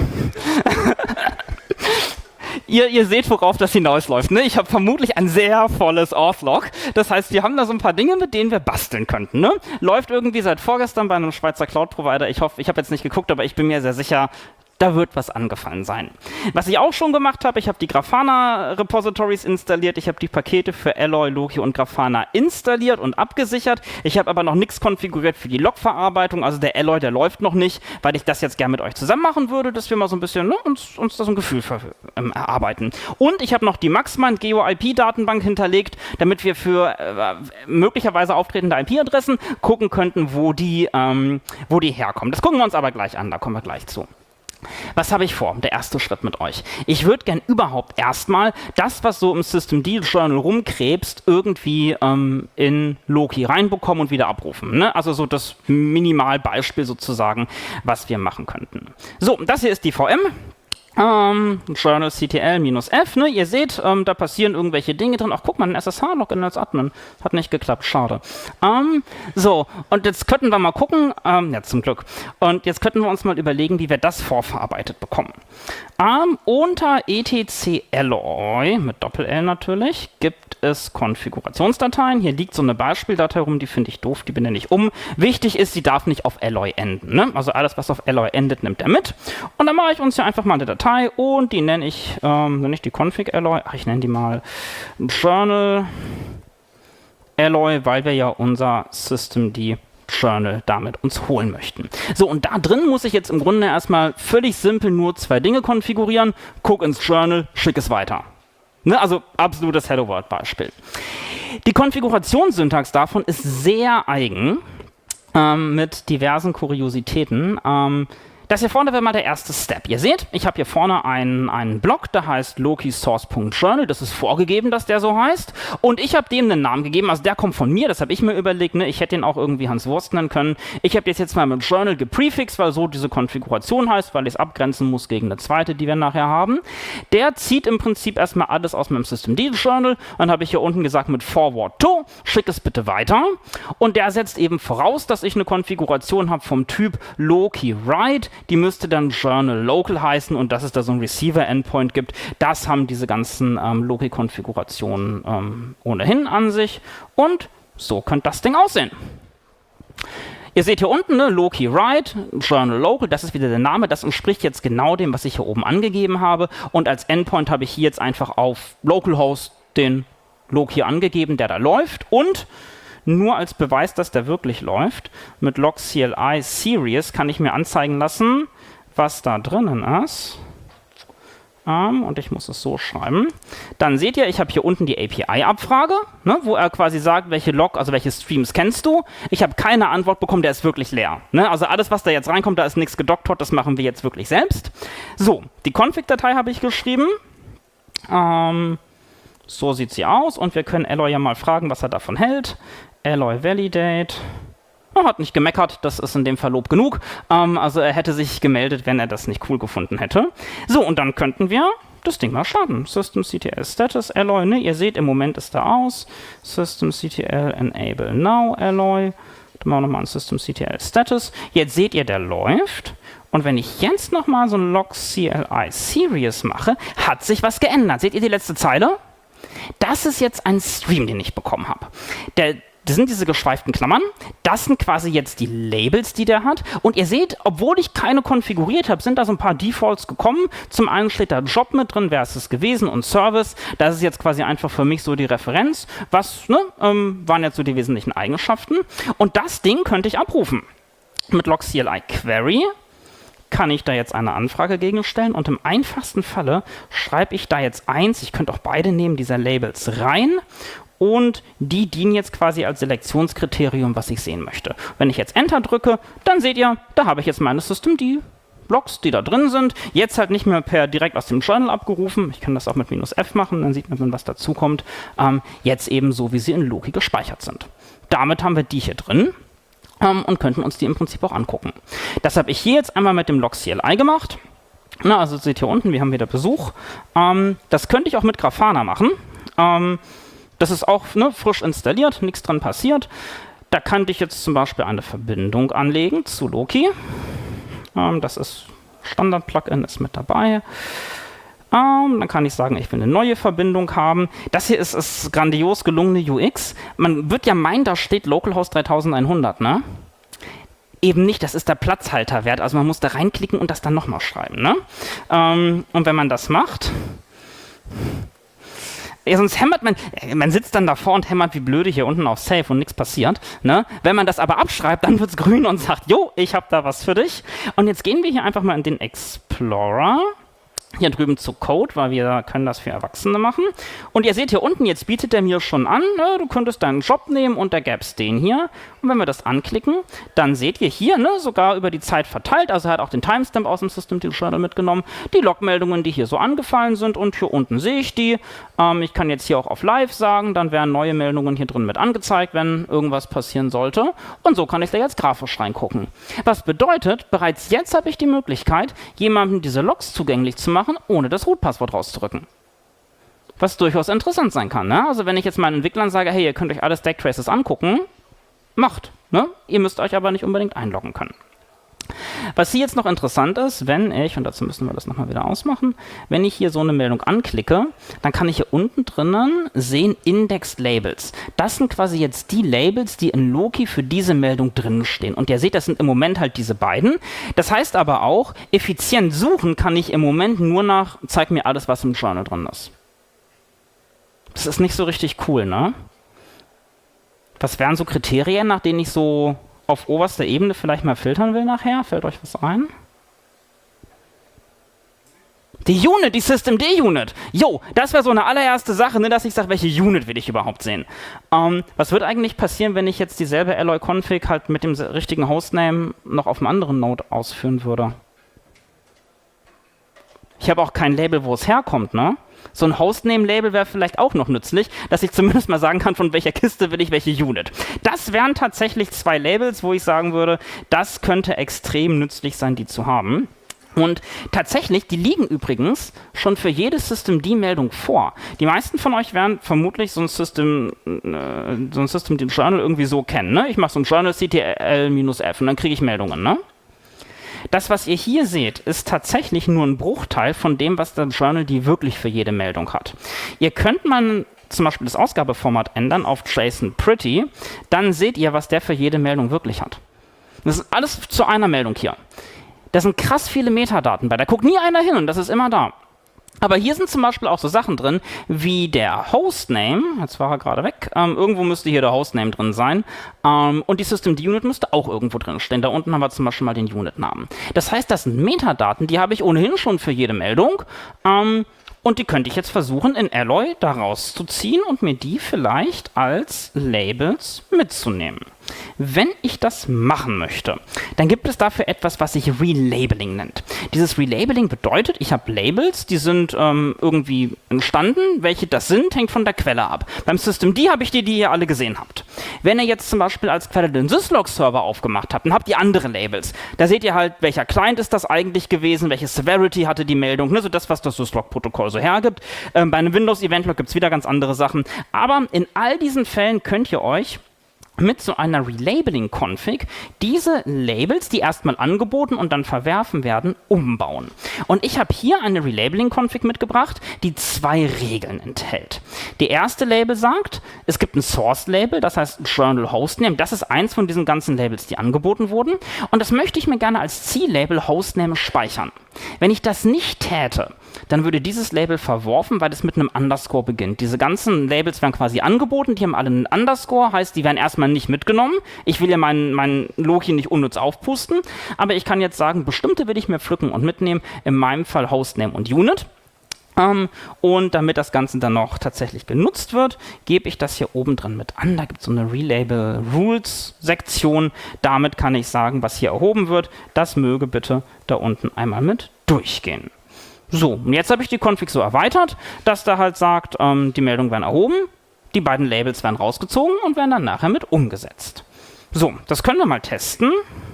ihr, ihr seht, worauf das hinausläuft. Ne? Ich habe vermutlich ein sehr volles Auth-Log. Das heißt, wir haben da so ein paar Dinge, mit denen wir basteln könnten. Ne? Läuft irgendwie seit vorgestern bei einem Schweizer Cloud-Provider. Ich hoffe, ich habe jetzt nicht geguckt, aber ich bin mir sehr sicher, da wird was angefallen sein. Was ich auch schon gemacht habe, ich habe die Grafana-Repositories installiert, ich habe die Pakete für Alloy, Loki und Grafana installiert und abgesichert. Ich habe aber noch nichts konfiguriert für die Log-Verarbeitung, also der Alloy, der läuft noch nicht, weil ich das jetzt gerne mit euch zusammen machen würde, dass wir mal so ein bisschen ne, uns, uns da so ein Gefühl für, ähm, erarbeiten. Und ich habe noch die Maxmind Geo I P-Datenbank hinterlegt, damit wir für äh, möglicherweise auftretende I P-Adressen gucken könnten, wo die, ähm, wo die herkommen. Das gucken wir uns aber gleich an, da kommen wir gleich zu. Was habe ich vor? Der erste Schritt mit euch. Ich würde gern überhaupt erstmal das, was so im Systemd-Journal rumkrebst, irgendwie ähm, in Loki reinbekommen und wieder abrufen. Ne? Also so das Minimalbeispiel sozusagen, was wir machen könnten. So, das hier ist die V M. Ähm, Journal C T L-F, ne? Ihr seht, ähm, da passieren irgendwelche Dinge drin. Ach, guck mal, ein S S H-Login als Admin. Hat nicht geklappt, schade. Ähm, so, und jetzt könnten wir mal gucken, ähm, ja, zum Glück. Und jetzt könnten wir uns mal überlegen, wie wir das vorverarbeitet bekommen. Ähm, unter etc alloy, mit Doppel-L natürlich, gibt es Konfigurationsdateien. Hier liegt so eine Beispieldatei rum, die finde ich doof, die benenne ich um. Wichtig ist, sie darf nicht auf Alloy enden. Ne? Also alles, was auf Alloy endet, nimmt er mit. Und dann mache ich uns hier einfach mal eine Datei und die nenne ich, ähm, nenne ich die Config Alloy, ach, ich nenne die mal Journal Alloy, weil wir ja unser Systemd Journal damit uns holen möchten. So, und da drin muss ich jetzt im Grunde erstmal völlig simpel nur zwei Dinge konfigurieren. Guck ins Journal, schick es weiter. Ne, also absolutes Hello World Beispiel. Die Konfigurationssyntax davon ist sehr eigen, ähm, mit diversen Kuriositäten. Ähm, Das hier vorne wäre mal der erste Step. Ihr seht, ich habe hier vorne einen, einen Block, der heißt lokisource.journal. Das ist vorgegeben, dass der so heißt. Und ich habe dem einen Namen gegeben. Also der kommt von mir, das habe ich mir überlegt. Ne? Ich hätte den auch irgendwie Hans Wurst nennen können. Ich habe das jetzt mal mit Journal geprefixt, weil so diese Konfiguration heißt, weil ich es abgrenzen muss gegen eine zweite, die wir nachher haben. Der zieht im Prinzip erstmal alles aus meinem Systemd-Journal. Dann habe ich hier unten gesagt mit forward to, schick es bitte weiter. Und der setzt eben voraus, dass ich eine Konfiguration habe vom Typ loki-write. Die müsste dann Journal Local heißen und dass es da so ein Receiver-Endpoint gibt. Das haben diese ganzen ähm, Loki-Konfigurationen ähm, ohnehin an sich. Und so könnte das Ding aussehen. Ihr seht hier unten, ne, Loki-write, Journal Local, das ist wieder der Name. Das entspricht jetzt genau dem, was ich hier oben angegeben habe. Und als Endpoint habe ich hier jetzt einfach auf Localhost den Loki angegeben, der da läuft. Und nur als Beweis, dass der wirklich läuft, mit log C L I Serious kann ich mir anzeigen lassen, was da drinnen ist. Ähm, und ich muss es so schreiben. Dann seht ihr, ich habe hier unten die A P I-Abfrage, ne, wo er quasi sagt, welche Log, also welche Streams kennst du. Ich habe keine Antwort bekommen, der ist wirklich leer. Ne? Also alles, was da jetzt reinkommt, da ist nichts gedoktert, das machen wir jetzt wirklich selbst. So, die Config-Datei habe ich geschrieben. Ähm, so sieht sie aus und wir können Alloy ja mal fragen, was er davon hält. Alloy validate. Er hat nicht gemeckert, das ist in dem Fall Lob genug. Ähm, also er hätte sich gemeldet, wenn er das nicht cool gefunden hätte. So, und dann könnten wir das Ding mal starten. Systemctl status Alloy, ne? Ihr seht, im Moment ist er aus. Systemctl enable now Alloy. Dann machen wir nochmal ein Systemctl status. Jetzt seht ihr, der läuft. Und wenn ich jetzt nochmal so ein log C L I Serious mache, hat sich was geändert. Seht ihr die letzte Zeile? Das ist jetzt ein Stream, den ich bekommen habe. Der Das sind diese geschweiften Klammern. Das sind quasi jetzt die Labels, die der hat. Und ihr seht, obwohl ich keine konfiguriert habe, sind da so ein paar Defaults gekommen. Zum einen steht da Job mit drin, wer ist es gewesen, und Service. Das ist jetzt quasi einfach für mich so die Referenz. Was ne, ähm, waren jetzt so die wesentlichen Eigenschaften. Und das Ding könnte ich abrufen. Mit log C L I Query kann ich da jetzt eine Anfrage gegenstellen. Und im einfachsten Falle schreibe ich da jetzt eins, ich könnte auch beide nehmen, dieser Labels rein. Und die dienen jetzt quasi als Selektionskriterium, was ich sehen möchte. Wenn ich jetzt Enter drücke, dann seht ihr, da habe ich jetzt meine Systemd-Logs, die da drin sind. Jetzt halt nicht mehr per direkt aus dem Journal abgerufen. Ich kann das auch mit minus F machen, dann sieht man, was dazukommt. Ähm, jetzt eben so, wie sie in Loki gespeichert sind. Damit haben wir die hier drin ähm, und könnten uns die im Prinzip auch angucken. Das habe ich hier jetzt einmal mit dem log C L I gemacht. Na, also seht ihr unten, wir haben wieder Besuch. Ähm, das könnte ich auch mit Grafana machen. Ähm, Das ist auch ne, frisch installiert, nichts dran passiert. Da könnte ich jetzt zum Beispiel eine Verbindung anlegen zu Loki. Ähm, das ist Standard-Plugin, ist mit dabei. Ähm, dann kann ich sagen, ich will eine neue Verbindung haben. Das hier ist, ist grandios gelungene U X. Man wird ja meinen, da steht Localhost dreitausendeinhundert, ne? Eben nicht, das ist der Platzhalterwert. Also man muss da reinklicken und das dann nochmal schreiben. Ne? Ähm, und wenn man das macht, ja, sonst hämmert man, man sitzt dann davor und hämmert wie blöde hier unten auf Save und nichts passiert. Ne? Wenn man das aber abschreibt, dann wird es grün und sagt, jo, ich habe da was für dich. Und jetzt gehen wir hier einfach mal in den Explorer. Hier drüben zu Code, weil wir können das für Erwachsene machen. Und ihr seht hier unten, jetzt bietet er mir schon an, ne, du könntest deinen Job nehmen und da gäbe es den hier. Und wenn wir das anklicken, dann seht ihr hier, ne, sogar über die Zeit verteilt, also er hat auch den Timestamp aus dem System Journal mitgenommen, die Logmeldungen, die hier so angefallen sind und hier unten sehe ich die. Ähm, ich kann jetzt hier auch auf Live sagen, dann werden neue Meldungen hier drin mit angezeigt, wenn irgendwas passieren sollte. Und so kann ich da jetzt grafisch reingucken. Was bedeutet, bereits jetzt habe ich die Möglichkeit, jemandem diese Logs zugänglich zu machen, ohne das Root-Passwort rauszudrücken. Was durchaus interessant sein kann. Ne? Also wenn ich jetzt meinen Entwicklern sage, hey, ihr könnt euch alle Stack-Traces angucken, macht. Ne? Ihr müsst euch aber nicht unbedingt einloggen können. Was hier jetzt noch interessant ist, wenn ich, und dazu müssen wir das nochmal wieder ausmachen, wenn ich hier so eine Meldung anklicke, dann kann ich hier unten drinnen sehen Indexed Labels. Das sind quasi jetzt die Labels, die in Loki für diese Meldung drinnen stehen. Und ihr seht, das sind im Moment halt diese beiden. Das heißt aber auch, effizient suchen kann ich im Moment nur nach, zeig mir alles, was im Journal drin ist. Das ist nicht so richtig cool, ne? Was wären so Kriterien, nach denen ich so auf oberster Ebene vielleicht mal filtern will nachher? Fällt euch was ein? Die Unit, die Systemd-Unit. Jo, das wäre so eine allererste Sache, ne, dass ich sage, welche Unit will ich überhaupt sehen. Ähm, was wird eigentlich passieren, wenn ich jetzt dieselbe Alloy-Config halt mit dem richtigen Hostname noch auf einem anderen Node ausführen würde? Ich habe auch kein Label, wo es herkommt, ne? So ein Hostname-Label wäre vielleicht auch noch nützlich, dass ich zumindest mal sagen kann, von welcher Kiste will ich welche Unit. Das wären tatsächlich zwei Labels, wo ich sagen würde, das könnte extrem nützlich sein, die zu haben. Und tatsächlich, die liegen übrigens schon für jede Systemd-Meldung vor. Die meisten von euch werden vermutlich so ein System, äh, so ein Systemd-Journal irgendwie so kennen. Ne? Ich mache so ein Journal C T L-F und dann kriege ich Meldungen, ne? Das, was ihr hier seht, ist tatsächlich nur ein Bruchteil von dem, was der Journal die wirklich für jede Meldung hat. Ihr könnt mal zum Beispiel das Ausgabeformat ändern auf JSON Pretty, dann seht ihr, was der für jede Meldung wirklich hat. Das ist alles zu einer Meldung hier. Da sind krass viele Metadaten bei, da guckt nie einer hin und das ist immer da. Aber hier sind zum Beispiel auch so Sachen drin, wie der Hostname, jetzt war er gerade weg, ähm, irgendwo müsste hier der Hostname drin sein, ähm, und die Systemd-Unit müsste auch irgendwo drin stehen. Da unten haben wir zum Beispiel mal den Unit-Namen. Das heißt, das sind Metadaten, die habe ich ohnehin schon für jede Meldung, ähm, und die könnte ich jetzt versuchen, in Alloy da rauszuziehen und mir die vielleicht als Labels mitzunehmen. Wenn ich das machen möchte, dann gibt es dafür etwas, was sich Relabeling nennt. Dieses Relabeling bedeutet, ich habe Labels, die sind ähm, irgendwie entstanden. Welche das sind, hängt von der Quelle ab. Beim Systemd habe ich die, die ihr alle gesehen habt. Wenn ihr jetzt zum Beispiel als Quelle den Syslog-Server aufgemacht habt, dann habt ihr andere Labels. Da seht ihr halt, welcher Client ist das eigentlich gewesen, welche Severity hatte die Meldung, ne, so das, was das Syslog-Protokoll so hergibt. Ähm, bei einem Windows-Event-Log gibt es wieder ganz andere Sachen. Aber in all diesen Fällen könnt ihr euch mit so einer Relabeling-Config diese Labels, die erstmal angeboten und dann verwerfen werden, umbauen. Und ich habe hier eine Relabeling-Config mitgebracht, die zwei Regeln enthält. Die erste Label sagt, es gibt ein Source-Label, das heißt Journal Hostname. Das ist eins von diesen ganzen Labels, die angeboten wurden. Und das möchte ich mir gerne als Ziellabel Hostname speichern. Wenn ich das nicht täte, dann würde dieses Label verworfen, weil es mit einem Underscore beginnt. Diese ganzen Labels werden quasi angeboten, die haben alle einen Underscore, heißt, die werden erstmal nicht mitgenommen. Ich will ja meinen mein Loki nicht unnütz aufpusten, aber ich kann jetzt sagen, bestimmte will ich mir pflücken und mitnehmen, in meinem Fall Hostname und Unit. Um, und damit das Ganze dann noch tatsächlich genutzt wird, gebe ich das hier oben drin mit an. Da gibt es so eine Relabel Rules Sektion. Damit kann ich sagen, was hier erhoben wird, das möge bitte da unten einmal mit durchgehen. So, und jetzt habe ich die Config so erweitert, dass da halt sagt, ähm, die Meldungen werden erhoben, die beiden Labels werden rausgezogen und werden dann nachher mit umgesetzt. So, das können wir mal testen.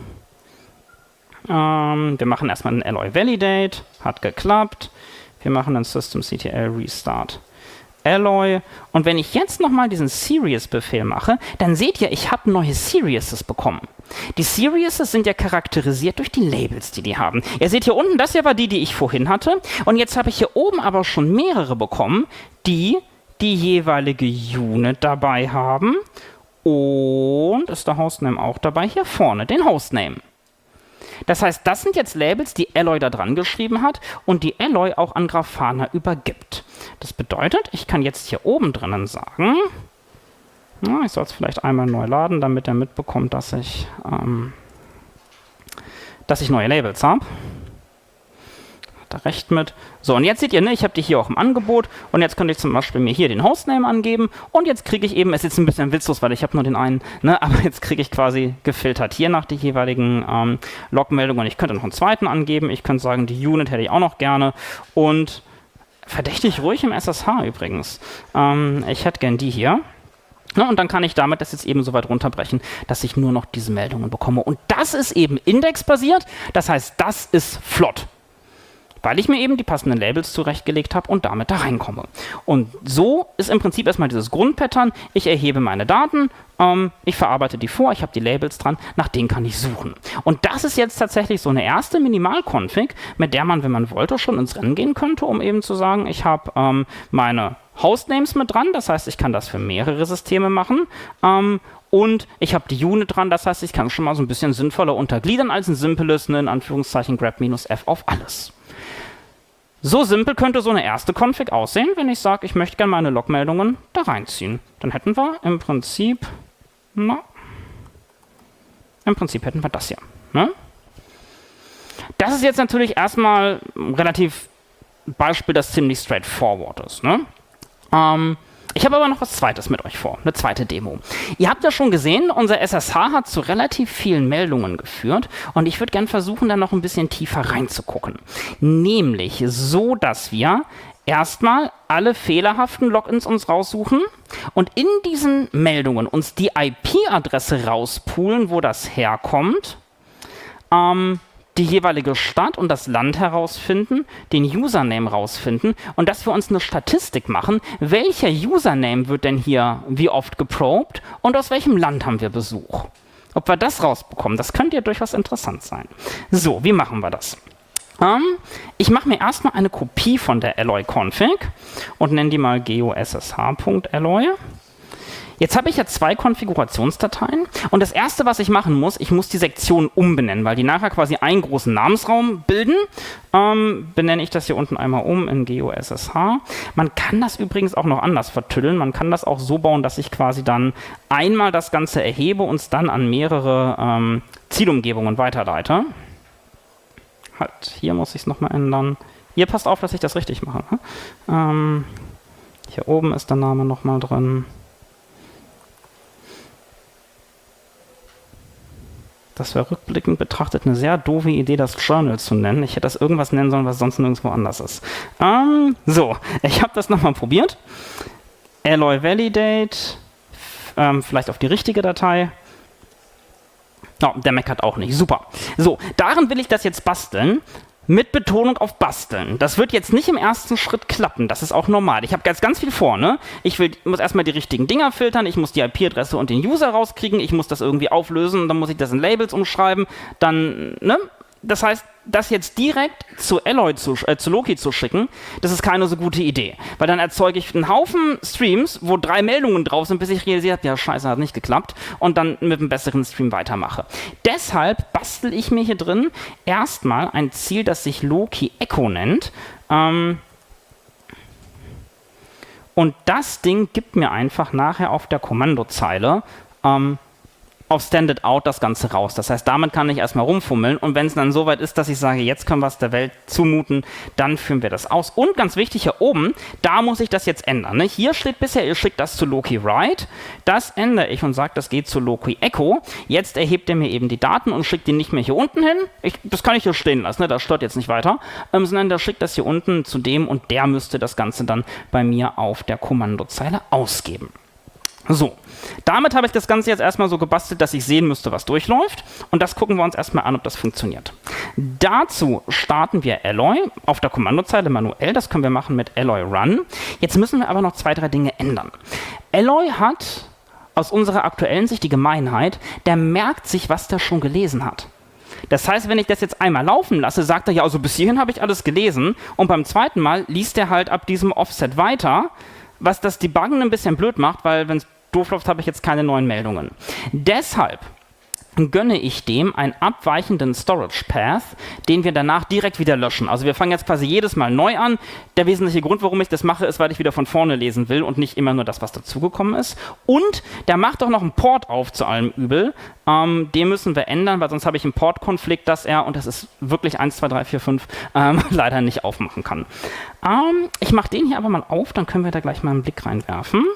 Ähm, wir machen erstmal einen Alloy Validate, hat geklappt. Wir machen einen Systemctl Restart Alloy. Und wenn ich jetzt nochmal diesen Serious-Befehl mache, dann seht ihr, ich habe neue Seriouses bekommen. Die Seriouses sind ja charakterisiert durch die Labels, die die haben. Ihr seht hier unten, das hier war die, die ich vorhin hatte. Und jetzt habe ich hier oben aber schon mehrere bekommen, die die jeweilige Unit dabei haben Und ist der Hostname auch dabei? Hier vorne, den Hostname. Das heißt, das sind jetzt Labels, die Alloy da dran geschrieben hat und die Alloy auch an Grafana übergibt. Das bedeutet, ich kann jetzt hier oben drinnen sagen, na, ich soll es vielleicht einmal neu laden, damit er mitbekommt, dass ich, ähm, dass ich neue Labels habe. Hat er recht mit. So, und jetzt seht ihr, ne, ich habe die hier auch im Angebot und jetzt könnte ich zum Beispiel mir hier den Hostname angeben und jetzt kriege ich eben, es ist jetzt ein bisschen witzlos, weil ich habe nur den einen, ne, aber jetzt kriege ich quasi gefiltert hier nach den jeweiligen ähm, Logmeldungen und ich könnte noch einen zweiten angeben, ich könnte sagen, die Unit hätte ich auch noch gerne und verdächtig ruhig im S S H übrigens. Ähm, ich hätte gern die hier. Ja, und dann kann ich damit das jetzt eben so weit runterbrechen, dass ich nur noch diese Meldungen bekomme. Und das ist eben indexbasiert, das heißt, das ist flott, weil ich mir eben die passenden Labels zurechtgelegt habe und damit da reinkomme. Und so ist im Prinzip erstmal dieses Grundpattern. Ich erhebe meine Daten, ähm, ich verarbeite die vor, ich habe die Labels dran, nach denen kann ich suchen. Und das ist jetzt tatsächlich so eine erste Minimal-Config, mit der man, wenn man wollte, schon ins Rennen gehen könnte, um eben zu sagen, ich habe ähm, meine Hostnames mit dran, das heißt, ich kann das für mehrere Systeme machen. Ähm, und ich habe die Unit dran, das heißt, ich kann schon mal so ein bisschen sinnvoller untergliedern als ein simples, ne, in Anführungszeichen, grep-f auf alles. So simpel könnte so eine erste Config aussehen, wenn ich sage, ich möchte gerne meine Logmeldungen da reinziehen. Dann hätten wir im Prinzip, na, im Prinzip hätten wir das hier. Ne? Das ist jetzt natürlich erstmal relativ Beispiel, das ziemlich straightforward ist. Ne? Ähm, ich habe aber noch was Zweites mit euch vor, eine zweite Demo. Ihr habt ja schon gesehen, unser S S H hat zu relativ vielen Meldungen geführt und ich würde gerne versuchen, da noch ein bisschen tiefer reinzugucken. Nämlich so, dass wir erstmal alle fehlerhaften Logins uns raussuchen und in diesen Meldungen uns die I P-Adresse rauspoolen, wo das herkommt, ähm, die jeweilige Stadt und das Land herausfinden, den Username rausfinden und dass wir uns eine Statistik machen, welcher Username wird denn hier wie oft geprobt und aus welchem Land haben wir Besuch. Ob wir das rausbekommen, das könnte ja durchaus interessant sein. So, wie machen wir das? Ähm, ich mache mir erstmal eine Kopie von der Alloy-Config und nenne die mal geossh.alloy. Jetzt habe ich ja zwei Konfigurationsdateien und das erste, was ich machen muss, ich muss die Sektion umbenennen, weil die nachher quasi einen großen Namensraum bilden. Ähm, benenne ich das hier unten einmal um in geossh. Man kann das übrigens auch noch anders vertüddeln. Man kann das auch so bauen, dass ich quasi dann einmal das Ganze erhebe und es dann an mehrere ähm, Zielumgebungen weiterleite. Halt, hier muss ich es nochmal ändern. Ihr passt auf, dass ich das richtig mache. Ne? Ähm, hier oben ist der Name nochmal drin. Das wäre rückblickend betrachtet eine sehr doofe Idee, das Journal zu nennen. Ich hätte das irgendwas nennen sollen, was sonst nirgendwo anders ist. Ähm, so, ich habe das nochmal probiert. Alloy Validate, ähm, vielleicht auf die richtige Datei. Oh, der meckert auch nicht. Super. So, darin will ich das jetzt basteln. Mit Betonung auf basteln. Das wird jetzt nicht im ersten Schritt klappen. Das ist auch normal. Ich habe ganz, ganz viel vor. Ne? Ich will, muss erstmal die richtigen Dinger filtern. Ich muss die I P-Adresse und den User rauskriegen. Ich muss das irgendwie auflösen. Dann muss ich das in Labels umschreiben. Dann, ne? Das heißt, das jetzt direkt zu Alloy, zu, äh, zu Loki zu schicken, das ist keine so gute Idee. Weil dann erzeuge ich einen Haufen Streams, wo drei Meldungen drauf sind, bis ich realisiert habe, ja scheiße, hat nicht geklappt. Und dann mit einem besseren Stream weitermache. Deshalb bastel ich mir hier drin erstmal ein Ziel, das sich Loki Echo nennt. Ähm und das Ding gibt mir einfach nachher auf der Kommandozeile ähm, auf Standard Out das Ganze raus. Das heißt, damit kann ich erstmal rumfummeln und wenn es dann soweit ist, dass ich sage, jetzt können wir es der Welt zumuten, dann führen wir das aus. Und ganz wichtig, hier oben, da muss ich das jetzt ändern. Ne? Hier steht bisher, ihr schickt das zu Loki Write. Das ändere ich und sage, das geht zu Loki Echo. Jetzt erhebt er mir eben die Daten und schickt die nicht mehr hier unten hin. Ich, das kann ich hier stehen lassen, ne? Das stört jetzt nicht weiter. Ähm, sondern der schickt das hier unten zu dem und der müsste das Ganze dann bei mir auf der Kommandozeile ausgeben. So, damit habe ich das Ganze jetzt erstmal so gebastelt, dass ich sehen müsste, was durchläuft. Und das gucken wir uns erstmal an, ob das funktioniert. Dazu starten wir Alloy auf der Kommandozeile manuell. Das können wir machen mit Alloy Run. Jetzt müssen wir aber noch zwei, drei Dinge ändern. Alloy hat aus unserer aktuellen Sicht die Gemeinheit, der merkt sich, was der schon gelesen hat. Das heißt, wenn ich das jetzt einmal laufen lasse, sagt er, ja, also bis hierhin habe ich alles gelesen. Und beim zweiten Mal liest er halt ab diesem Offset weiter, was das Debuggen ein bisschen blöd macht, weil wenn es doof läuft, habe ich jetzt keine neuen Meldungen. Deshalb gönne ich dem einen abweichenden Storage Path, den wir danach direkt wieder löschen. Also wir fangen jetzt quasi jedes Mal neu an. Der wesentliche Grund, warum ich das mache, ist, weil ich wieder von vorne lesen will und nicht immer nur das, was dazugekommen ist. Und der macht auch noch einen Port auf zu allem Übel. Ähm, den müssen wir ändern, weil sonst habe ich einen Port-Konflikt, dass er, und das ist wirklich eins, zwei, drei, vier, fünf, ähm, leider nicht aufmachen kann. Ähm, ich mache den hier aber mal auf, dann können wir da gleich mal einen Blick reinwerfen.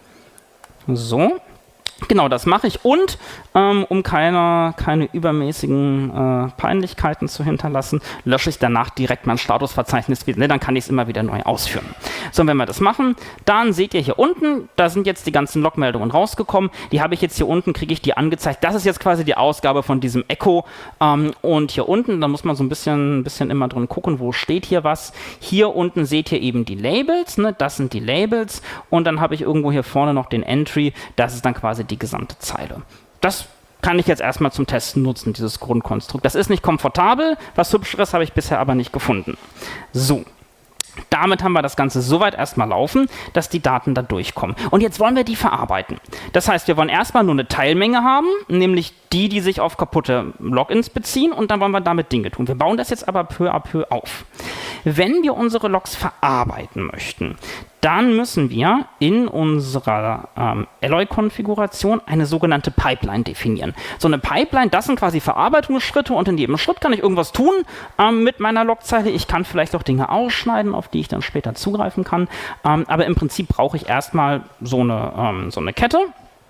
So. Genau, das mache ich. Und ähm, um keine, keine übermäßigen äh, Peinlichkeiten zu hinterlassen, lösche ich danach direkt mein Statusverzeichnis wieder. Ne, dann kann ich es immer wieder neu ausführen. So, und wenn wir das machen, dann seht ihr hier unten, da sind jetzt die ganzen Logmeldungen rausgekommen. Die habe ich jetzt hier unten, kriege ich die angezeigt. Das ist jetzt quasi die Ausgabe von diesem Echo. Ähm, und hier unten, da muss man so ein bisschen, ein bisschen immer drin gucken, wo steht hier was. Hier unten seht ihr eben die Labels. Ne? Das sind die Labels. Und dann habe ich irgendwo hier vorne noch den Entry. Das ist dann quasi die gesamte Zeile. Das kann ich jetzt erstmal zum Testen nutzen, dieses Grundkonstrukt. Das ist nicht komfortabel, was Hübscheres habe ich bisher aber nicht gefunden. So, damit haben wir das Ganze soweit erstmal laufen, dass die Daten da durchkommen. Und jetzt wollen wir die verarbeiten. Das heißt, wir wollen erstmal nur eine Teilmenge haben, nämlich die, die sich auf kaputte Logins beziehen, und dann wollen wir damit Dinge tun. Wir bauen das jetzt aber peu à peu auf. Wenn wir unsere Logs verarbeiten möchten, dann müssen wir in unserer ähm, Alloy-Konfiguration eine sogenannte Pipeline definieren. So eine Pipeline, das sind quasi Verarbeitungsschritte, und in jedem Schritt kann ich irgendwas tun ähm, mit meiner Logzeile. Ich kann vielleicht auch Dinge ausschneiden, auf die ich dann später zugreifen kann. Ähm, aber im Prinzip brauche ich erstmal so eine, ähm, so eine Kette.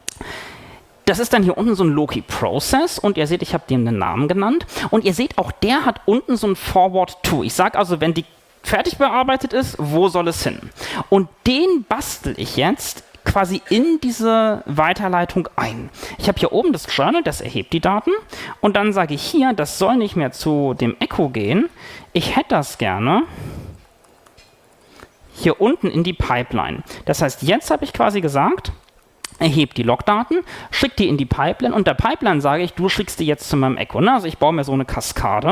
Das ist dann hier unten so ein Loki-Process, und ihr seht, ich habe dem einen Namen genannt. Und ihr seht, auch der hat unten so ein Forward-To. Ich sage also, wenn die fertig bearbeitet ist, wo soll es hin? Und den bastel ich jetzt quasi in diese Weiterleitung ein. Ich habe hier oben das Journal, das erhebt die Daten, und dann sage ich hier, das soll nicht mehr zu dem Echo gehen. Ich hätte das gerne hier unten in die Pipeline. Das heißt, jetzt habe ich quasi gesagt, erhebt die Logdaten, schickt die in die Pipeline, und der Pipeline sage ich, du schickst die jetzt zu meinem Echo. Ne? Also ich baue mir so eine Kaskade.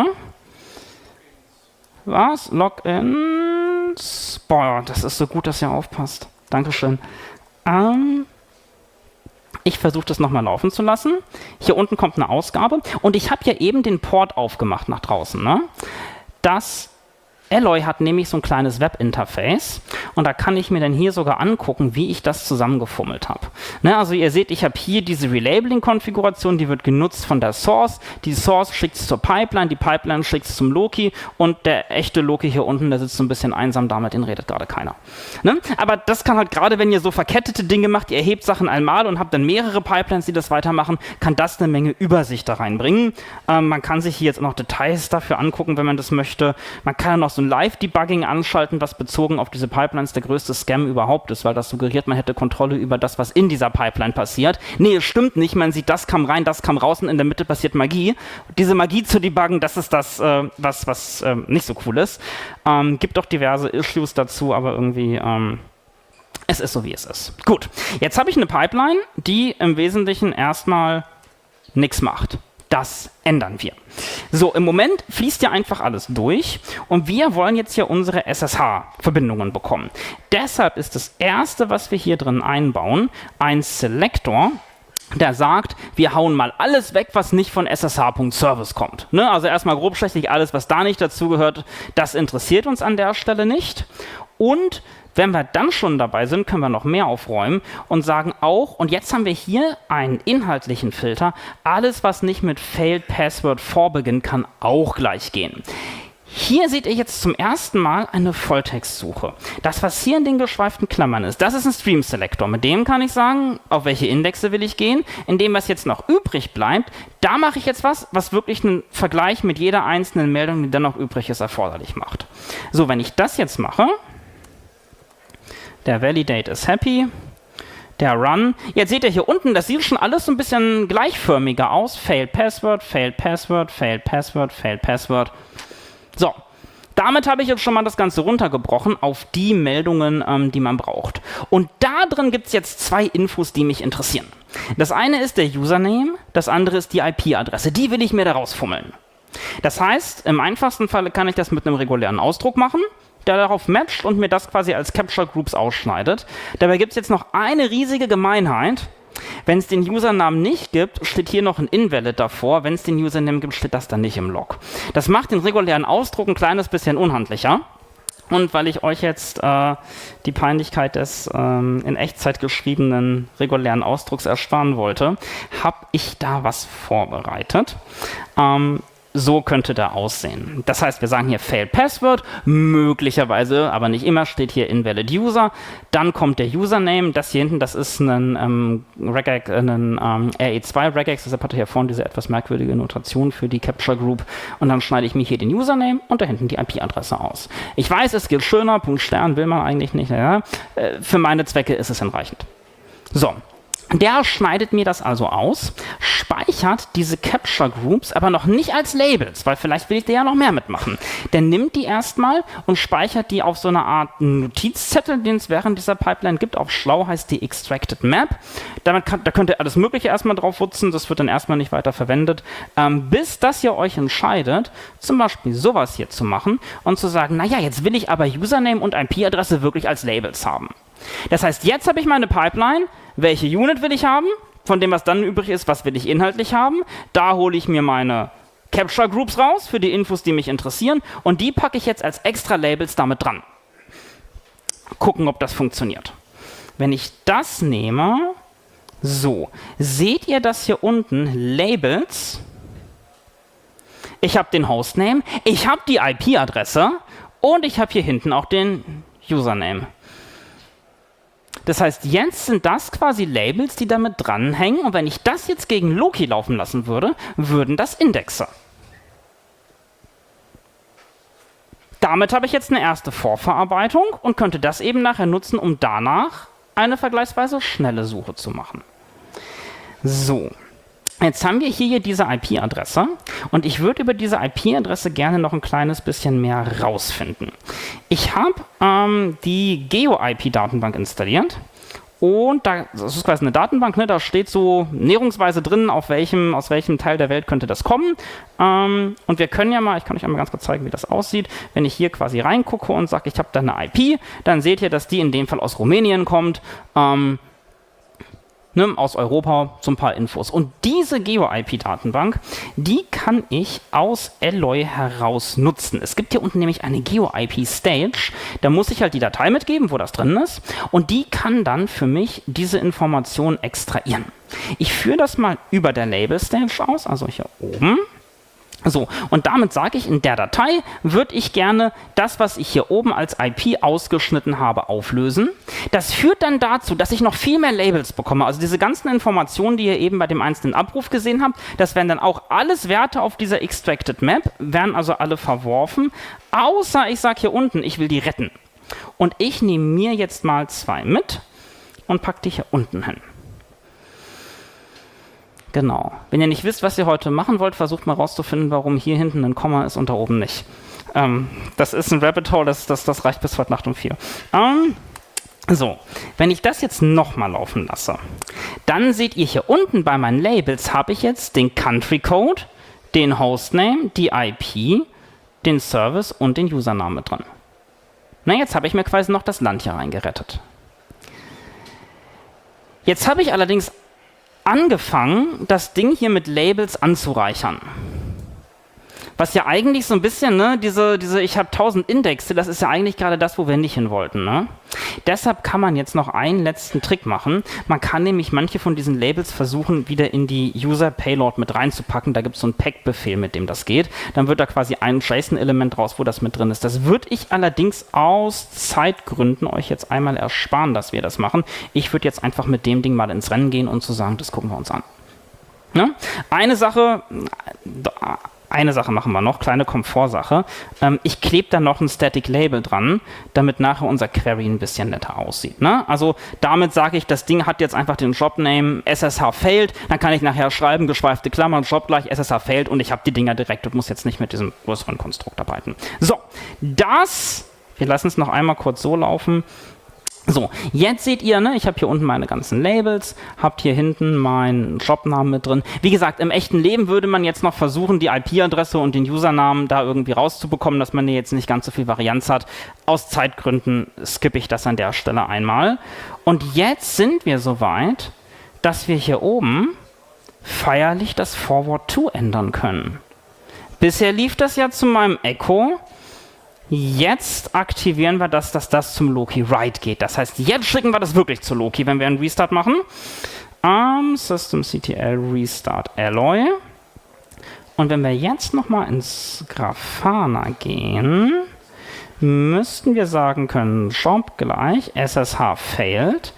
Was? Logins? Boah, das ist so gut, dass ihr aufpasst. Dankeschön. Ähm, ich versuche das nochmal laufen zu lassen. Hier unten kommt eine Ausgabe, und ich habe ja eben den Port aufgemacht nach draußen. Ne? Das Alloy hat nämlich so ein kleines Webinterface, und da kann ich mir dann hier sogar angucken, wie ich das zusammengefummelt habe. Ne, also ihr seht, ich habe hier diese Relabeling-Konfiguration, die wird genutzt von der Source. Die Source schickt es zur Pipeline, die Pipeline schickt es zum Loki, und der echte Loki hier unten, der sitzt so ein bisschen einsam da, mit denen redet gerade keiner. Ne? Aber das kann halt gerade, wenn ihr so verkettete Dinge macht, ihr erhebt Sachen einmal und habt dann mehrere Pipelines, die das weitermachen, kann das eine Menge Übersicht da reinbringen. Ähm, man kann sich hier jetzt auch noch Details dafür angucken, wenn man das möchte. Man kann noch so ein Live-Debugging anschalten, was bezogen auf diese Pipelines der größte Scam überhaupt ist, weil das suggeriert, man hätte Kontrolle über das, was in dieser Pipeline passiert. Nee, es stimmt nicht. Man sieht, das kam rein, das kam raus, und in der Mitte passiert Magie. Diese Magie zu debuggen, das ist das, äh, was, was äh, nicht so cool ist. Ähm, gibt auch diverse Issues dazu, aber irgendwie ähm, es ist so, wie es ist. Gut, jetzt habe ich eine Pipeline, die im Wesentlichen erstmal nichts macht. Das ändern wir. So, im Moment fließt ja einfach alles durch, und wir wollen jetzt hier unsere S S H-Verbindungen bekommen. Deshalb ist das Erste, was wir hier drin einbauen, ein Selector, der sagt, wir hauen mal alles weg, was nicht von S S H.Service kommt. Ne? Also erstmal grobschlächtig alles, was da nicht dazugehört, das interessiert uns an der Stelle nicht. Und wenn wir dann schon dabei sind, können wir noch mehr aufräumen und sagen auch, und jetzt haben wir hier einen inhaltlichen Filter, alles, was nicht mit Failed Password vorbeginnt, kann auch gleich gehen. Hier seht ihr jetzt zum ersten Mal eine Volltextsuche. Das, was hier in den geschweiften Klammern ist, das ist ein Stream Selector. Mit dem kann ich sagen, auf welche Indexe will ich gehen. In dem, was jetzt noch übrig bleibt, da mache ich jetzt was, was wirklich einen Vergleich mit jeder einzelnen Meldung, die dann noch übrig ist, erforderlich macht. So, wenn ich das jetzt mache, der Validate ist happy, der Run. Jetzt seht ihr hier unten, das sieht schon alles so ein bisschen gleichförmiger aus. Failed Password, Failed Password, Failed Password, Failed Password. So, damit habe ich jetzt schon mal das Ganze runtergebrochen auf die Meldungen, ähm, die man braucht. Und da drin gibt es jetzt zwei Infos, die mich interessieren. Das eine ist der Username, das andere ist die I P-Adresse. Die will ich mir da rausfummeln. Das heißt, im einfachsten Falle kann ich das mit einem regulären Ausdruck machen. der darauf matcht und mir das quasi als Capture Groups ausschneidet. Dabei gibt es jetzt noch eine riesige Gemeinheit. Wenn es den Usernamen nicht gibt, steht hier noch ein Invalid davor. Wenn es den Username gibt, steht das dann nicht im Log. Das macht den regulären Ausdruck ein kleines bisschen unhandlicher. Und weil ich euch jetzt äh, die Peinlichkeit des ähm, in Echtzeit geschriebenen regulären Ausdrucks ersparen wollte, habe ich da was vorbereitet. Ähm, So könnte der aussehen. Das heißt, wir sagen hier Failed Password, möglicherweise, aber nicht immer, steht hier Invalid User. Dann kommt der Username. Das hier hinten, das ist ein, ähm, Regex, ein ähm, R E zwei Regex, deshalb hatte ich hier vorne diese etwas merkwürdige Notation für die Capture Group. Und dann schneide ich mir hier den Username und da hinten die I P-Adresse aus. Ich weiß, es geht schöner, Punkt Stern will man eigentlich nicht. Ja. Für meine Zwecke ist es hinreichend. So. Der schneidet mir das also aus, speichert diese Capture Groups aber noch nicht als Labels, weil vielleicht will ich da ja noch mehr mitmachen. Der nimmt die erstmal und speichert die auf so eine Art Notizzettel, den es während dieser Pipeline gibt. Auf schlau heißt die Extracted Map. Damit kann, da könnt ihr alles Mögliche erstmal drauf wutzen, das wird dann erstmal nicht weiter verwendet, ähm, bis dass ihr euch entscheidet, zum Beispiel sowas hier zu machen und zu sagen, naja, jetzt will ich aber Username und I P-Adresse wirklich als Labels haben. Das heißt, jetzt habe ich meine Pipeline. Welche Unit will ich haben? Von dem, was dann übrig ist, was will ich inhaltlich haben? Da hole ich mir meine Capture Groups raus für die Infos, die mich interessieren. Und die packe ich jetzt als extra Labels damit dran. Gucken, ob das funktioniert. Wenn ich das nehme, so, seht ihr das hier unten? Labels. Ich habe den Hostname, ich habe die I P-Adresse und ich habe hier hinten auch den Username. Das heißt, jetzt sind das quasi Labels, die damit dranhängen. Und wenn ich das jetzt gegen Loki laufen lassen würde, würden das Indexe. Damit habe ich jetzt eine erste Vorverarbeitung und könnte das eben nachher nutzen, um danach eine vergleichsweise schnelle Suche zu machen. So. Jetzt haben wir hier diese I P-Adresse und ich würde über diese I P-Adresse gerne noch ein kleines bisschen mehr rausfinden. Ich habe ähm, die Geo-I P-Datenbank installiert und da, das ist quasi eine Datenbank, ne, da steht so näherungsweise drin, auf welchem, aus welchem Teil der Welt könnte das kommen. Ähm, und wir können ja mal, ich kann euch einmal ganz kurz zeigen, wie das aussieht. Wenn ich hier quasi reingucke und sage, ich habe da eine I P, dann seht ihr, dass die in dem Fall aus Rumänien kommt. Ähm, Ne, aus Europa, so ein paar Infos. Und diese Geo-I P-Datenbank, die kann ich aus Alloy heraus nutzen. Es gibt hier unten nämlich eine Geo-I P-Stage. Da muss ich halt die Datei mitgeben, wo das drin ist. Und die kann dann für mich diese Information extrahieren. Ich führe das mal über der Label-Stage aus, also hier oben. So, und damit sage ich, in der Datei würde ich gerne das, was ich hier oben als I P ausgeschnitten habe, auflösen. Das führt dann dazu, dass ich noch viel mehr Labels bekomme. Also diese ganzen Informationen, die ihr eben bei dem einzelnen Abruf gesehen habt, das wären dann auch alles Werte auf dieser Extracted Map, werden also alle verworfen, außer ich sage hier unten, ich will die retten. Und ich nehme mir jetzt mal zwei mit und packe die hier unten hin. Genau. Wenn ihr nicht wisst, was ihr heute machen wollt, versucht mal rauszufinden, warum hier hinten ein Komma ist und da oben nicht. Ähm, das ist ein Rabbit Hole, das, das, das reicht bis heute Nacht um vier. Ähm, so, wenn ich das jetzt nochmal laufen lasse, dann seht ihr hier unten bei meinen Labels habe ich jetzt den Country Code, den Hostname, die I P, den Service und den Username drin. Na, jetzt habe ich mir quasi noch das Land hier reingerettet. Jetzt habe ich allerdings angefangen, das Ding hier mit Labels anzureichern. Was ja eigentlich so ein bisschen, ne, diese, diese ich habe tausend Indexe, das ist ja eigentlich gerade das, wo wir nicht hin wollten. Ne? Deshalb kann man jetzt noch einen letzten Trick machen. Man kann nämlich manche von diesen Labels versuchen, wieder in die User-Payload mit reinzupacken. Da gibt es so einen Pack-Befehl, mit dem das geht. Dann wird da quasi ein JSON-Element raus, wo das mit drin ist. Das würde ich allerdings aus Zeitgründen euch jetzt einmal ersparen, dass wir das machen. Ich würde jetzt einfach mit dem Ding mal ins Rennen gehen und zu sagen, das gucken wir uns an. Ne? Eine Sache... Eine Sache machen wir noch, kleine Komfortsache. Ähm, ich klebe da noch ein Static Label dran, damit nachher unser Query ein bisschen netter aussieht. Ne? Also damit sage ich, das Ding hat jetzt einfach den Jobname S S H failed, dann kann ich nachher schreiben, geschweifte Klammern, Job gleich S S H failed und ich habe die Dinger direkt und muss jetzt nicht mit diesem größeren Konstrukt arbeiten. So, das, wir lassen es noch einmal kurz so laufen, So, jetzt seht ihr, ne, ich habe hier unten meine ganzen Labels, habt hier hinten meinen Jobnamen mit drin. Wie gesagt, im echten Leben würde man jetzt noch versuchen, die I P-Adresse und den Usernamen da irgendwie rauszubekommen, dass man hier jetzt nicht ganz so viel Varianz hat. Aus Zeitgründen skippe ich das an der Stelle einmal. Und jetzt sind wir soweit, dass wir hier oben feierlich das Forward to ändern können. Bisher lief das ja zu meinem Echo. Jetzt aktivieren wir das, dass das zum Loki Write geht. Das heißt, jetzt schicken wir das wirklich zu Loki, wenn wir einen Restart machen. Um, systemctl restart alloy. Und wenn wir jetzt nochmal ins Grafana gehen, müssten wir sagen können, Job gleich ssh failed.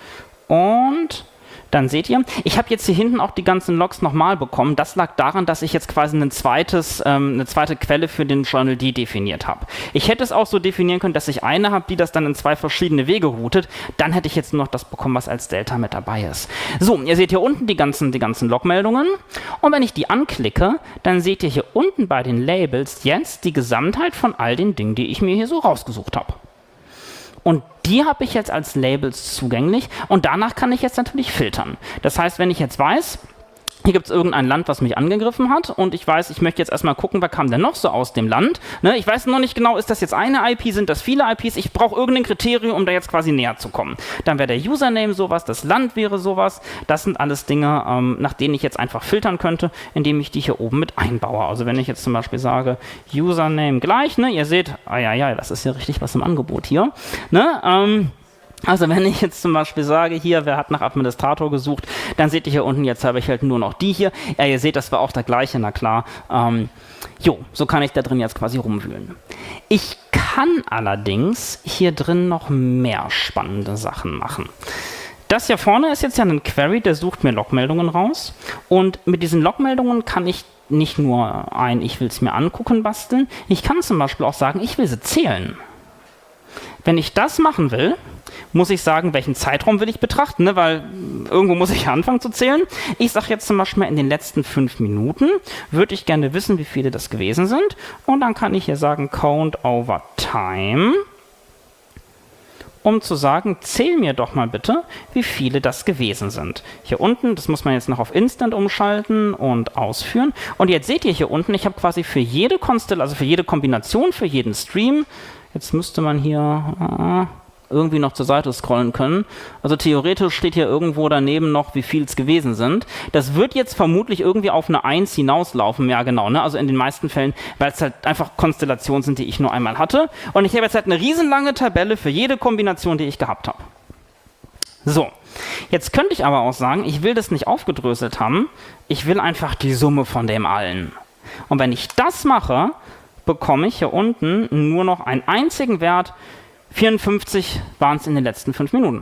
Und dann seht ihr, ich habe jetzt hier hinten auch die ganzen Logs nochmal bekommen. Das lag daran, dass ich jetzt quasi ein zweites, ähm, eine zweite Quelle für den Journal D definiert habe. Ich hätte es auch so definieren können, dass ich eine habe, die das dann in zwei verschiedene Wege routet. Dann hätte ich jetzt nur noch das bekommen, was als Delta mit dabei ist. So, ihr seht hier unten die ganzen, die ganzen Logmeldungen. Und wenn ich die anklicke, dann seht ihr hier unten bei den Labels jetzt die Gesamtheit von all den Dingen, die ich mir hier so rausgesucht habe. Und die habe ich jetzt als Labels zugänglich und danach kann ich jetzt natürlich filtern. Das heißt, wenn ich jetzt weiß, hier gibt es irgendein Land, was mich angegriffen hat und ich weiß, ich möchte jetzt erstmal gucken, wer kam denn noch so aus dem Land. Ne, ich weiß noch nicht genau, ist das jetzt eine I P, sind das viele I Ps? Ich brauche irgendein Kriterium, um da jetzt quasi näher zu kommen. Dann wäre der Username sowas, das Land wäre sowas. Das sind alles Dinge, ähm, nach denen ich jetzt einfach filtern könnte, indem ich die hier oben mit einbaue. Also wenn ich jetzt zum Beispiel sage, Username gleich, ne, ihr seht, ah ja, ja, das ist ja richtig was im Angebot hier. Ne, ähm, Also wenn ich jetzt zum Beispiel sage, hier, wer hat nach Administrator gesucht, dann seht ihr hier unten, jetzt habe ich halt nur noch die hier. Ja, ihr seht, das war auch der gleiche, na klar. Ähm, jo, so kann ich da drin jetzt quasi rumwühlen. Ich kann allerdings hier drin noch mehr spannende Sachen machen. Das hier vorne ist jetzt ja ein Query, der sucht mir Logmeldungen raus. Und mit diesen Logmeldungen kann ich nicht nur ein, ich will es mir angucken, basteln. Ich kann zum Beispiel auch sagen, ich will sie zählen. Wenn ich das machen will, muss ich sagen, welchen Zeitraum will ich betrachten, ne? Weil irgendwo muss ich anfangen zu zählen. Ich sage jetzt zum Beispiel mal, in den letzten fünf Minuten würde ich gerne wissen, wie viele das gewesen sind. Und dann kann ich hier sagen, count over time, um zu sagen, zähl mir doch mal bitte, wie viele das gewesen sind. Hier unten, das muss man jetzt noch auf Instant umschalten und ausführen. Und jetzt seht ihr hier unten, ich habe quasi für jede Konstellation, also für jede Kombination, für jeden Stream, jetzt müsste man hier äh, irgendwie noch zur Seite scrollen können. Also theoretisch steht hier irgendwo daneben noch, wie viel es gewesen sind. Das wird jetzt vermutlich irgendwie auf eine eins hinauslaufen. Ja, genau, ne? Also in den meisten Fällen, weil es halt einfach Konstellationen sind, die ich nur einmal hatte. Und ich habe jetzt halt eine riesenlange Tabelle für jede Kombination, die ich gehabt habe. So, jetzt könnte ich aber auch sagen, ich will das nicht aufgedröselt haben. Ich will einfach die Summe von dem allen. Und wenn ich das mache, bekomme ich hier unten nur noch einen einzigen Wert. vierundfünfzig waren es in den letzten fünf Minuten.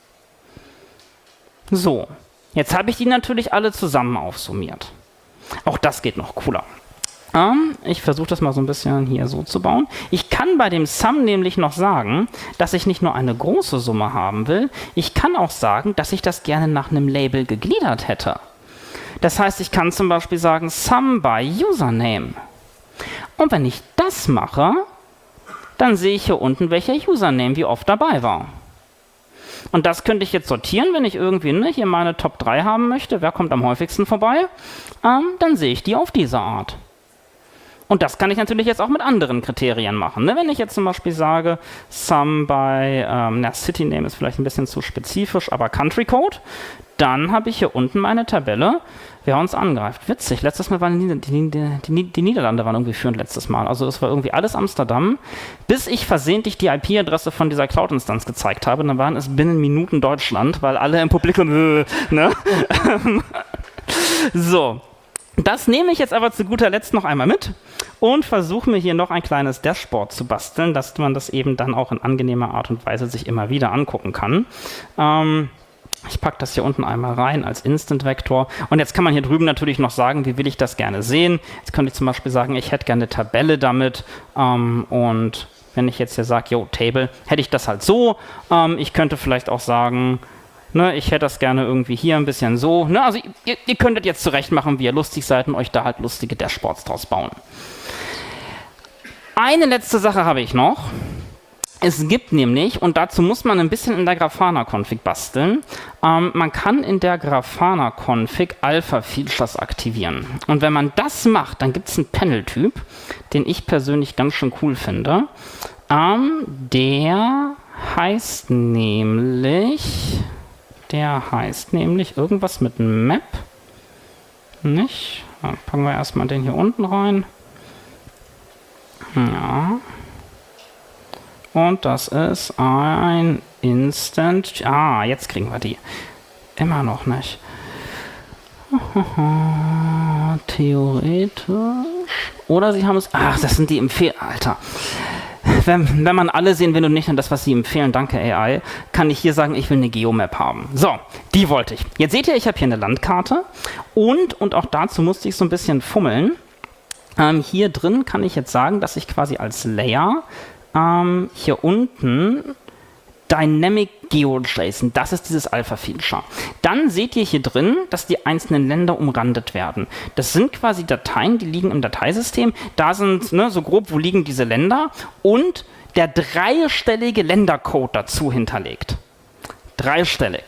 So, jetzt habe ich die natürlich alle zusammen aufsummiert. Auch das geht noch cooler. Ähm, ich versuche das mal so ein bisschen hier so zu bauen. Ich kann bei dem Sum nämlich noch sagen, dass ich nicht nur eine große Summe haben will, ich kann auch sagen, dass ich das gerne nach einem Label gegliedert hätte. Das heißt, ich kann zum Beispiel sagen, Sum by Username. Und wenn ich das mache, dann sehe ich hier unten, welcher Username wie oft dabei war. Und das könnte ich jetzt sortieren, wenn ich irgendwie ne, hier meine Top drei haben möchte. Wer kommt am häufigsten vorbei? Ähm, dann sehe ich die auf diese Art. Und das kann ich natürlich jetzt auch mit anderen Kriterien machen. Ne? Wenn ich jetzt zum Beispiel sage, Sum by, ähm, na, City Name ist vielleicht ein bisschen zu spezifisch, aber Country Code, dann habe ich hier unten meine Tabelle, wer uns angreift. Witzig, letztes Mal waren die, die, die, die Niederlande waren irgendwie führend letztes Mal. Also es war irgendwie alles Amsterdam, bis ich versehentlich die I P-Adresse von dieser Cloud-Instanz gezeigt habe. Dann waren es binnen Minuten Deutschland, weil alle im Publikum, ne? So, das nehme ich jetzt aber zu guter Letzt noch einmal mit und versuche mir hier noch ein kleines Dashboard zu basteln, dass man das eben dann auch in angenehmer Art und Weise sich immer wieder angucken kann. Ähm, Ich packe das hier unten einmal rein als Instant-Vektor. Und jetzt kann man hier drüben natürlich noch sagen, wie will ich das gerne sehen. Jetzt könnte ich zum Beispiel sagen, ich hätte gerne eine Tabelle damit. Ähm, und wenn ich jetzt hier sage, yo, Table, hätte ich das halt so. Ähm, ich könnte vielleicht auch sagen, ne, ich hätte das gerne irgendwie hier ein bisschen so. Ne, also ihr, ihr könntet jetzt zurecht machen, wie ihr lustig seid und euch da halt lustige Dashboards draus bauen. Eine letzte Sache habe ich noch. Es gibt nämlich, und dazu muss man ein bisschen in der Grafana-Config basteln, ähm, man kann in der Grafana-Config Alpha-Features aktivieren. Und wenn man das macht, dann gibt es einen Panel-Typ, den ich persönlich ganz schön cool finde. Ähm, der heißt nämlich, der heißt nämlich irgendwas mit Map. Nicht? Dann packen wir erstmal den hier unten rein. Ja. Und das ist ein Instant. Ah, jetzt kriegen wir die. Immer noch nicht. Theoretisch. Oder sie haben es. Ach, das sind die Empfehlungen. Alter. Wenn, wenn man alle sehen will und nicht nur das, was sie empfehlen, danke A I, kann ich hier sagen, ich will eine Geomap haben. So, die wollte ich. Jetzt seht ihr, ich habe hier eine Landkarte. Und, und auch dazu musste ich so ein bisschen fummeln. Ähm, hier drin kann ich jetzt sagen, dass ich quasi als Layer Ähm, hier unten Dynamic GeoJSON, das ist dieses Alpha-Feature. Dann seht ihr hier drin, dass die einzelnen Länder umrandet werden. Das sind quasi Dateien, die liegen im Dateisystem. Da sind, ne, so grob, wo liegen diese Länder und der dreistellige Ländercode dazu hinterlegt. Dreistellig.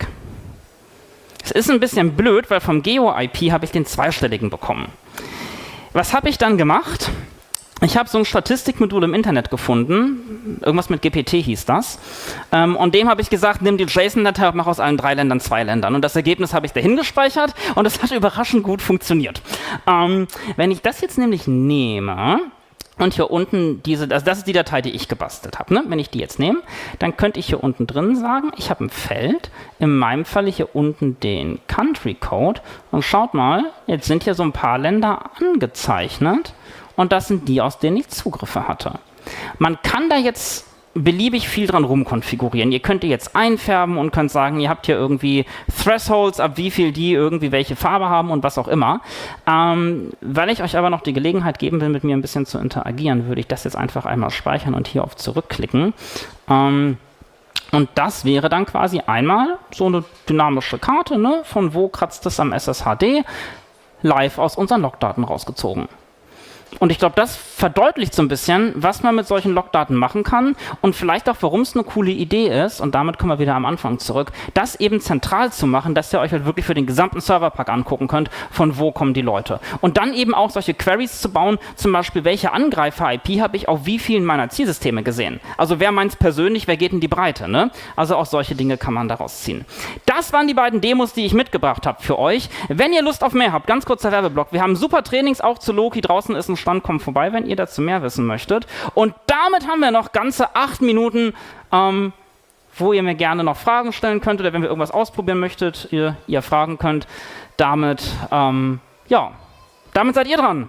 Es ist ein bisschen blöd, weil vom Geo-I P habe ich den zweistelligen bekommen. Was habe ich dann gemacht? Ich habe so ein Statistikmodul im Internet gefunden, irgendwas mit G P T hieß das, ähm, und dem habe ich gesagt, nimm die JSON-Datei und mach aus allen drei Ländern zwei Ländern. Und das Ergebnis habe ich dahin gespeichert und es hat überraschend gut funktioniert. Ähm, wenn ich das jetzt nämlich nehme und hier unten diese, also das ist die Datei, die ich gebastelt habe, ne? Wenn ich die jetzt nehme, dann könnte ich hier unten drin sagen, ich habe ein Feld, in meinem Falle hier unten den Country Code und schaut mal, jetzt sind hier so ein paar Länder angezeichnet. Und das sind die, aus denen ich Zugriffe hatte. Man kann da jetzt beliebig viel dran rumkonfigurieren. Ihr könnt die jetzt einfärben und könnt sagen, ihr habt hier irgendwie Thresholds, ab wie viel die irgendwie welche Farbe haben und was auch immer. Ähm, weil ich euch aber noch die Gelegenheit geben will, mit mir ein bisschen zu interagieren, würde ich das jetzt einfach einmal speichern und hier auf Zurückklicken. Ähm, und das wäre dann quasi einmal so eine dynamische Karte, ne, von wo kratzt es am S S H D, live aus unseren Logdaten rausgezogen. Und ich glaube, das verdeutlicht so ein bisschen, was man mit solchen Logdaten machen kann und vielleicht auch, warum es eine coole Idee ist, und damit kommen wir wieder am Anfang zurück, das eben zentral zu machen, dass ihr euch halt wirklich für den gesamten Serverpack angucken könnt, von wo kommen die Leute. Und dann eben auch solche Queries zu bauen, zum Beispiel, welche Angreifer-I P habe ich auf wie vielen meiner Zielsysteme gesehen. Also wer meint es persönlich, wer geht in die Breite, ne? Also auch solche Dinge kann man daraus ziehen. Das waren die beiden Demos, die ich mitgebracht habe für euch. Wenn ihr Lust auf mehr habt, ganz kurzer Werbeblock, wir haben super Trainings auch zu Loki, draußen ist ein Stand, kommt vorbei, wenn ihr dazu mehr wissen möchtet. Und damit haben wir noch ganze acht Minuten, ähm, wo ihr mir gerne noch Fragen stellen könnt oder wenn wir irgendwas ausprobieren möchtet, ihr, ihr fragen könnt. Damit, ähm, ja, damit seid ihr dran.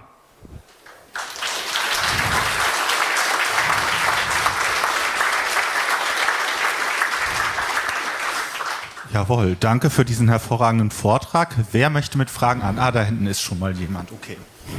Jawohl, danke für diesen hervorragenden Vortrag. Wer möchte mit Fragen an? Ah, da hinten ist schon mal jemand. Okay.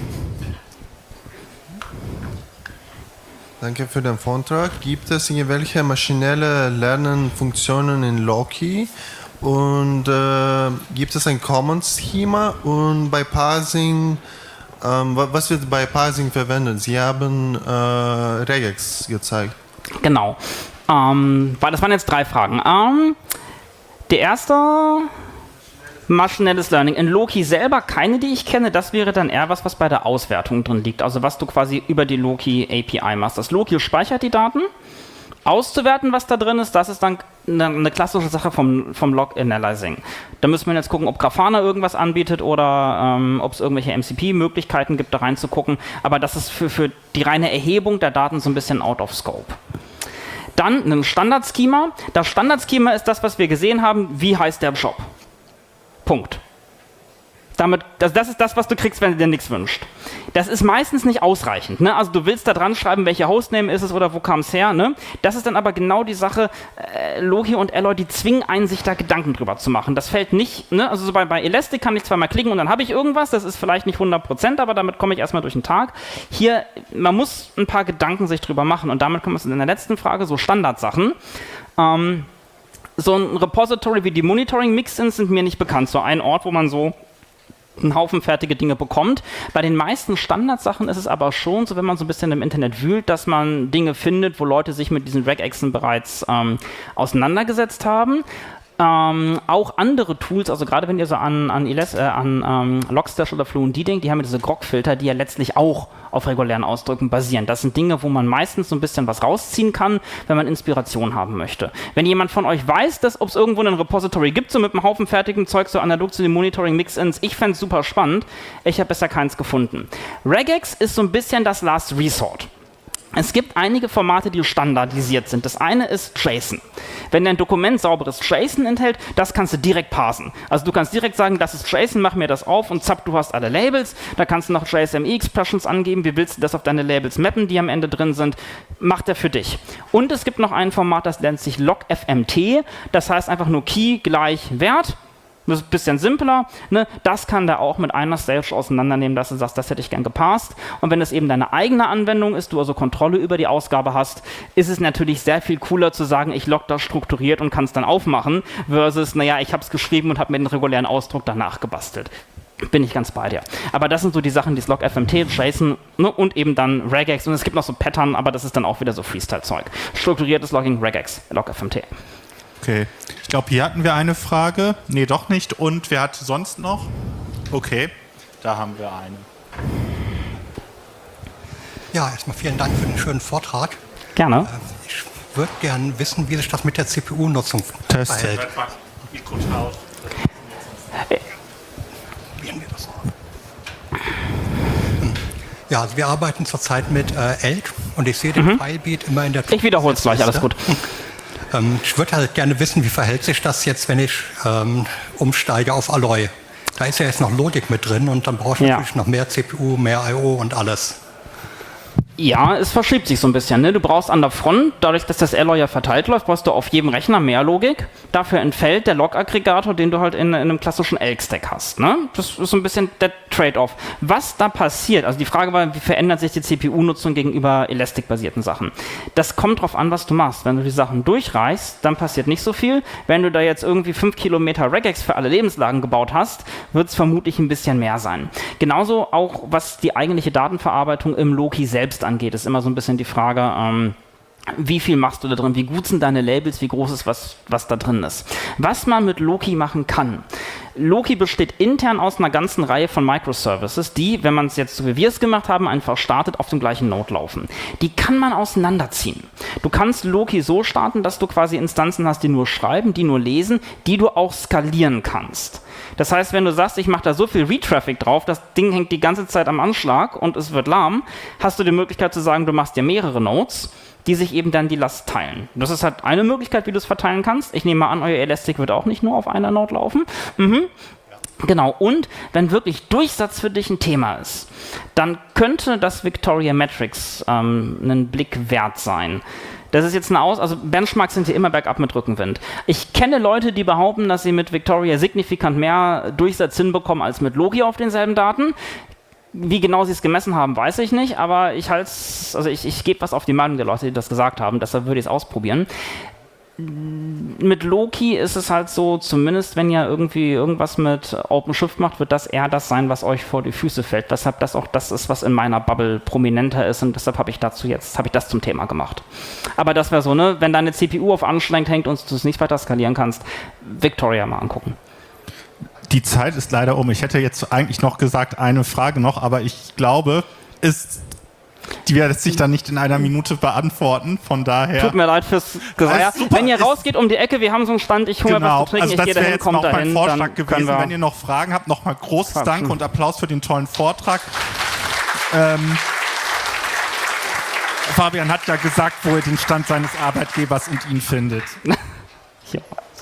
Danke für den Vortrag. Gibt es irgendwelche maschinelle Lernfunktionen in Loki? Und äh, gibt es ein Common-Schema? Und bei Parsing, ähm, was wird bei Parsing verwendet? Sie haben äh, Regex gezeigt. Genau. Ähm, das waren jetzt drei Fragen. Ähm, der erste... Maschinelles Learning. In Loki selber keine, die ich kenne. Das wäre dann eher was, was bei der Auswertung drin liegt. Also was du quasi über die Loki A P I machst. Das Loki speichert die Daten. Auszuwerten, was da drin ist, das ist dann eine, eine klassische Sache vom, vom Log-Analyzing. Da müssen wir jetzt gucken, ob Grafana irgendwas anbietet oder ähm, ob es irgendwelche M C P-Möglichkeiten gibt, da reinzugucken. Aber das ist für, für die reine Erhebung der Daten so ein bisschen out of scope. Dann ein Standard-Schema. Das Standard-Schema ist das, was wir gesehen haben. Wie heißt der Job? Punkt. Damit, das, das ist das, was du kriegst, wenn du dir nichts wünschst. Das ist meistens nicht ausreichend. Ne? Also du willst da dran schreiben, welcher Hostname ist es oder wo kam es her. Ne? Das ist dann aber genau die Sache, äh, Loki und Alloy, die zwingen einen, sich da Gedanken drüber zu machen. Das fällt nicht, ne? Also so bei, bei Elastic kann ich zweimal klicken und dann habe ich irgendwas. Das ist vielleicht nicht hundert Prozent, aber damit komme ich erstmal durch den Tag. Hier, man muss ein paar Gedanken sich drüber machen und damit kommen wir in der letzten Frage, so Standardsachen. Ähm, so ein Repository wie die Monitoring-Mixins sind mir nicht bekannt. So ein Ort, wo man so einen Haufen fertige Dinge bekommt. Bei den meisten Standardsachen ist es aber schon so, wenn man so ein bisschen im Internet wühlt, dass man Dinge findet, wo Leute sich mit diesen Regexen bereits ähm, auseinandergesetzt haben. Ähm, auch andere Tools, also gerade wenn ihr so an, an, äh, an ähm, Logstash oder Fluentd denkt, die haben ja diese Grok-Filter, die ja letztlich auch auf regulären Ausdrücken basieren. Das sind Dinge, wo man meistens so ein bisschen was rausziehen kann, wenn man Inspiration haben möchte. Wenn jemand von euch weiß, dass ob es irgendwo ein Repository gibt, so mit einem Haufen fertigem Zeug, so analog zu den Monitoring-Mix-Ins, ich fände es super spannend. Ich habe bisher keins gefunden. Regex ist so ein bisschen das Last Resort. Es gibt einige Formate, die standardisiert sind. Das eine ist JSON. Wenn dein Dokument sauberes JSON enthält, das kannst du direkt parsen. Also du kannst direkt sagen, das ist JSON, mach mir das auf und zapp, du hast alle Labels. Da kannst du noch J S M E-Expressions angeben. Wie willst du das auf deine Labels mappen, die am Ende drin sind? Macht er für dich. Und es gibt noch ein Format, das nennt sich logfmt. Das heißt einfach nur Key gleich Wert. Das ist ein bisschen simpler, ne? Das kann der auch mit einer Stage auseinandernehmen, dass du sagst, das hätte ich gern gepasst. Und wenn es eben deine eigene Anwendung ist, du also Kontrolle über die Ausgabe hast, ist es natürlich sehr viel cooler zu sagen, ich log das strukturiert und kann es dann aufmachen, versus, naja, ich habe es geschrieben und habe mir den regulären Ausdruck danach gebastelt. Bin ich ganz bei dir. Aber das sind so die Sachen, die logfmt, JSON, ne? Und eben dann Regex. Und es gibt noch so Pattern, aber das ist dann auch wieder so Freestyle-Zeug. Strukturiertes Logging, Regex, logfmt. Okay, ich glaube, hier hatten wir eine Frage. Nee, doch nicht. Und wer hat sonst noch? Okay, da haben wir eine. Ja, erstmal vielen Dank für den schönen Vortrag. Gerne. Ich würde gerne wissen, wie sich das mit der C P U-Nutzung verhält. Ja, also wir arbeiten zurzeit mit äh, Elk und ich sehe den mhm. Filebeat immer in der Ich wiederhole es gleich, alles gut. Ich würde halt gerne wissen, wie verhält sich das jetzt, wenn ich ähm, umsteige auf Alloy. Da ist ja jetzt noch Logik mit drin und dann brauche ich ja. natürlich noch mehr C P U, mehr I O und alles. Ja, es verschiebt sich so ein bisschen. Ne? Du brauchst an der Front, dadurch, dass das Alloy ja verteilt läuft, brauchst du auf jedem Rechner mehr Logik. Dafür entfällt der Log-Aggregator, den du halt in, in einem klassischen Elk-Stack hast. Ne? Das ist so ein bisschen der Trade-off. Was da passiert, also die Frage war, wie verändert sich die C P U-Nutzung gegenüber Elastic-basierten Sachen? Das kommt drauf an, was du machst. Wenn du die Sachen durchreichst, dann passiert nicht so viel. Wenn du da jetzt irgendwie fünf Kilometer Regex für alle Lebenslagen gebaut hast, wird es vermutlich ein bisschen mehr sein. Genauso auch, was die eigentliche Datenverarbeitung im Loki selbst angeht, ist immer so ein bisschen die Frage, ähm, wie viel machst du da drin, wie gut sind deine Labels, wie groß ist was, was da drin ist. Was man mit Loki machen kann. Loki besteht intern aus einer ganzen Reihe von Microservices, die, wenn man es jetzt so wie wir es gemacht haben, einfach startet, auf dem gleichen Node laufen. Die kann man auseinanderziehen. Du kannst Loki so starten, dass du quasi Instanzen hast, die nur schreiben, die nur lesen, die du auch skalieren kannst. Das heißt, wenn du sagst, ich mache da so viel Retraffic drauf, das Ding hängt die ganze Zeit am Anschlag und es wird lahm, hast du die Möglichkeit zu sagen, du machst dir mehrere Nodes, die sich eben dann die Last teilen. Das ist halt eine Möglichkeit, wie du es verteilen kannst. Ich nehme mal an, euer Elastic wird auch nicht nur auf einer Node laufen. Mhm. Genau, und wenn wirklich Durchsatz für dich ein Thema ist, dann könnte das Victoria Metrics ähm, einen Blick wert sein. Das ist jetzt eine Aus... Also Benchmarks sind hier immer bergab mit Rückenwind. Ich kenne Leute, die behaupten, dass sie mit Victoria signifikant mehr Durchsatz hinbekommen als mit Logi auf denselben Daten. Wie genau sie es gemessen haben, weiß ich nicht, aber ich halte also ich, ich gebe was auf die Meinung der Leute, die das gesagt haben, deshalb würde ich es ausprobieren. Mit Loki ist es halt so, zumindest wenn ihr irgendwie irgendwas mit OpenShift macht, wird das eher das sein, was euch vor die Füße fällt. Weshalb das auch das ist, was in meiner Bubble prominenter ist und deshalb habe ich dazu jetzt, habe ich das zum Thema gemacht. Aber das wäre so, ne, wenn deine C P U auf anstrengend hängt und du es nicht weiter skalieren kannst, Victoria mal angucken. Die Zeit ist leider um. Ich hätte jetzt eigentlich noch gesagt, eine Frage noch, aber ich glaube, ist, die werde ich dann nicht in einer Minute beantworten. Von daher. Tut mir leid fürs Gesagt. Wenn ihr rausgeht um die Ecke, wir haben so einen Stand, ich hole genau. mir was zu trinken, also das ich gehe dahin, kommt dahin. Das wäre jetzt noch mein Vorschlag gewesen. Wenn ihr noch Fragen habt, nochmal großes Quatschen. Dank und Applaus für den tollen Vortrag. Ähm, Fabian hat ja gesagt, wo er den Stand seines Arbeitgebers und ihn findet. Ja.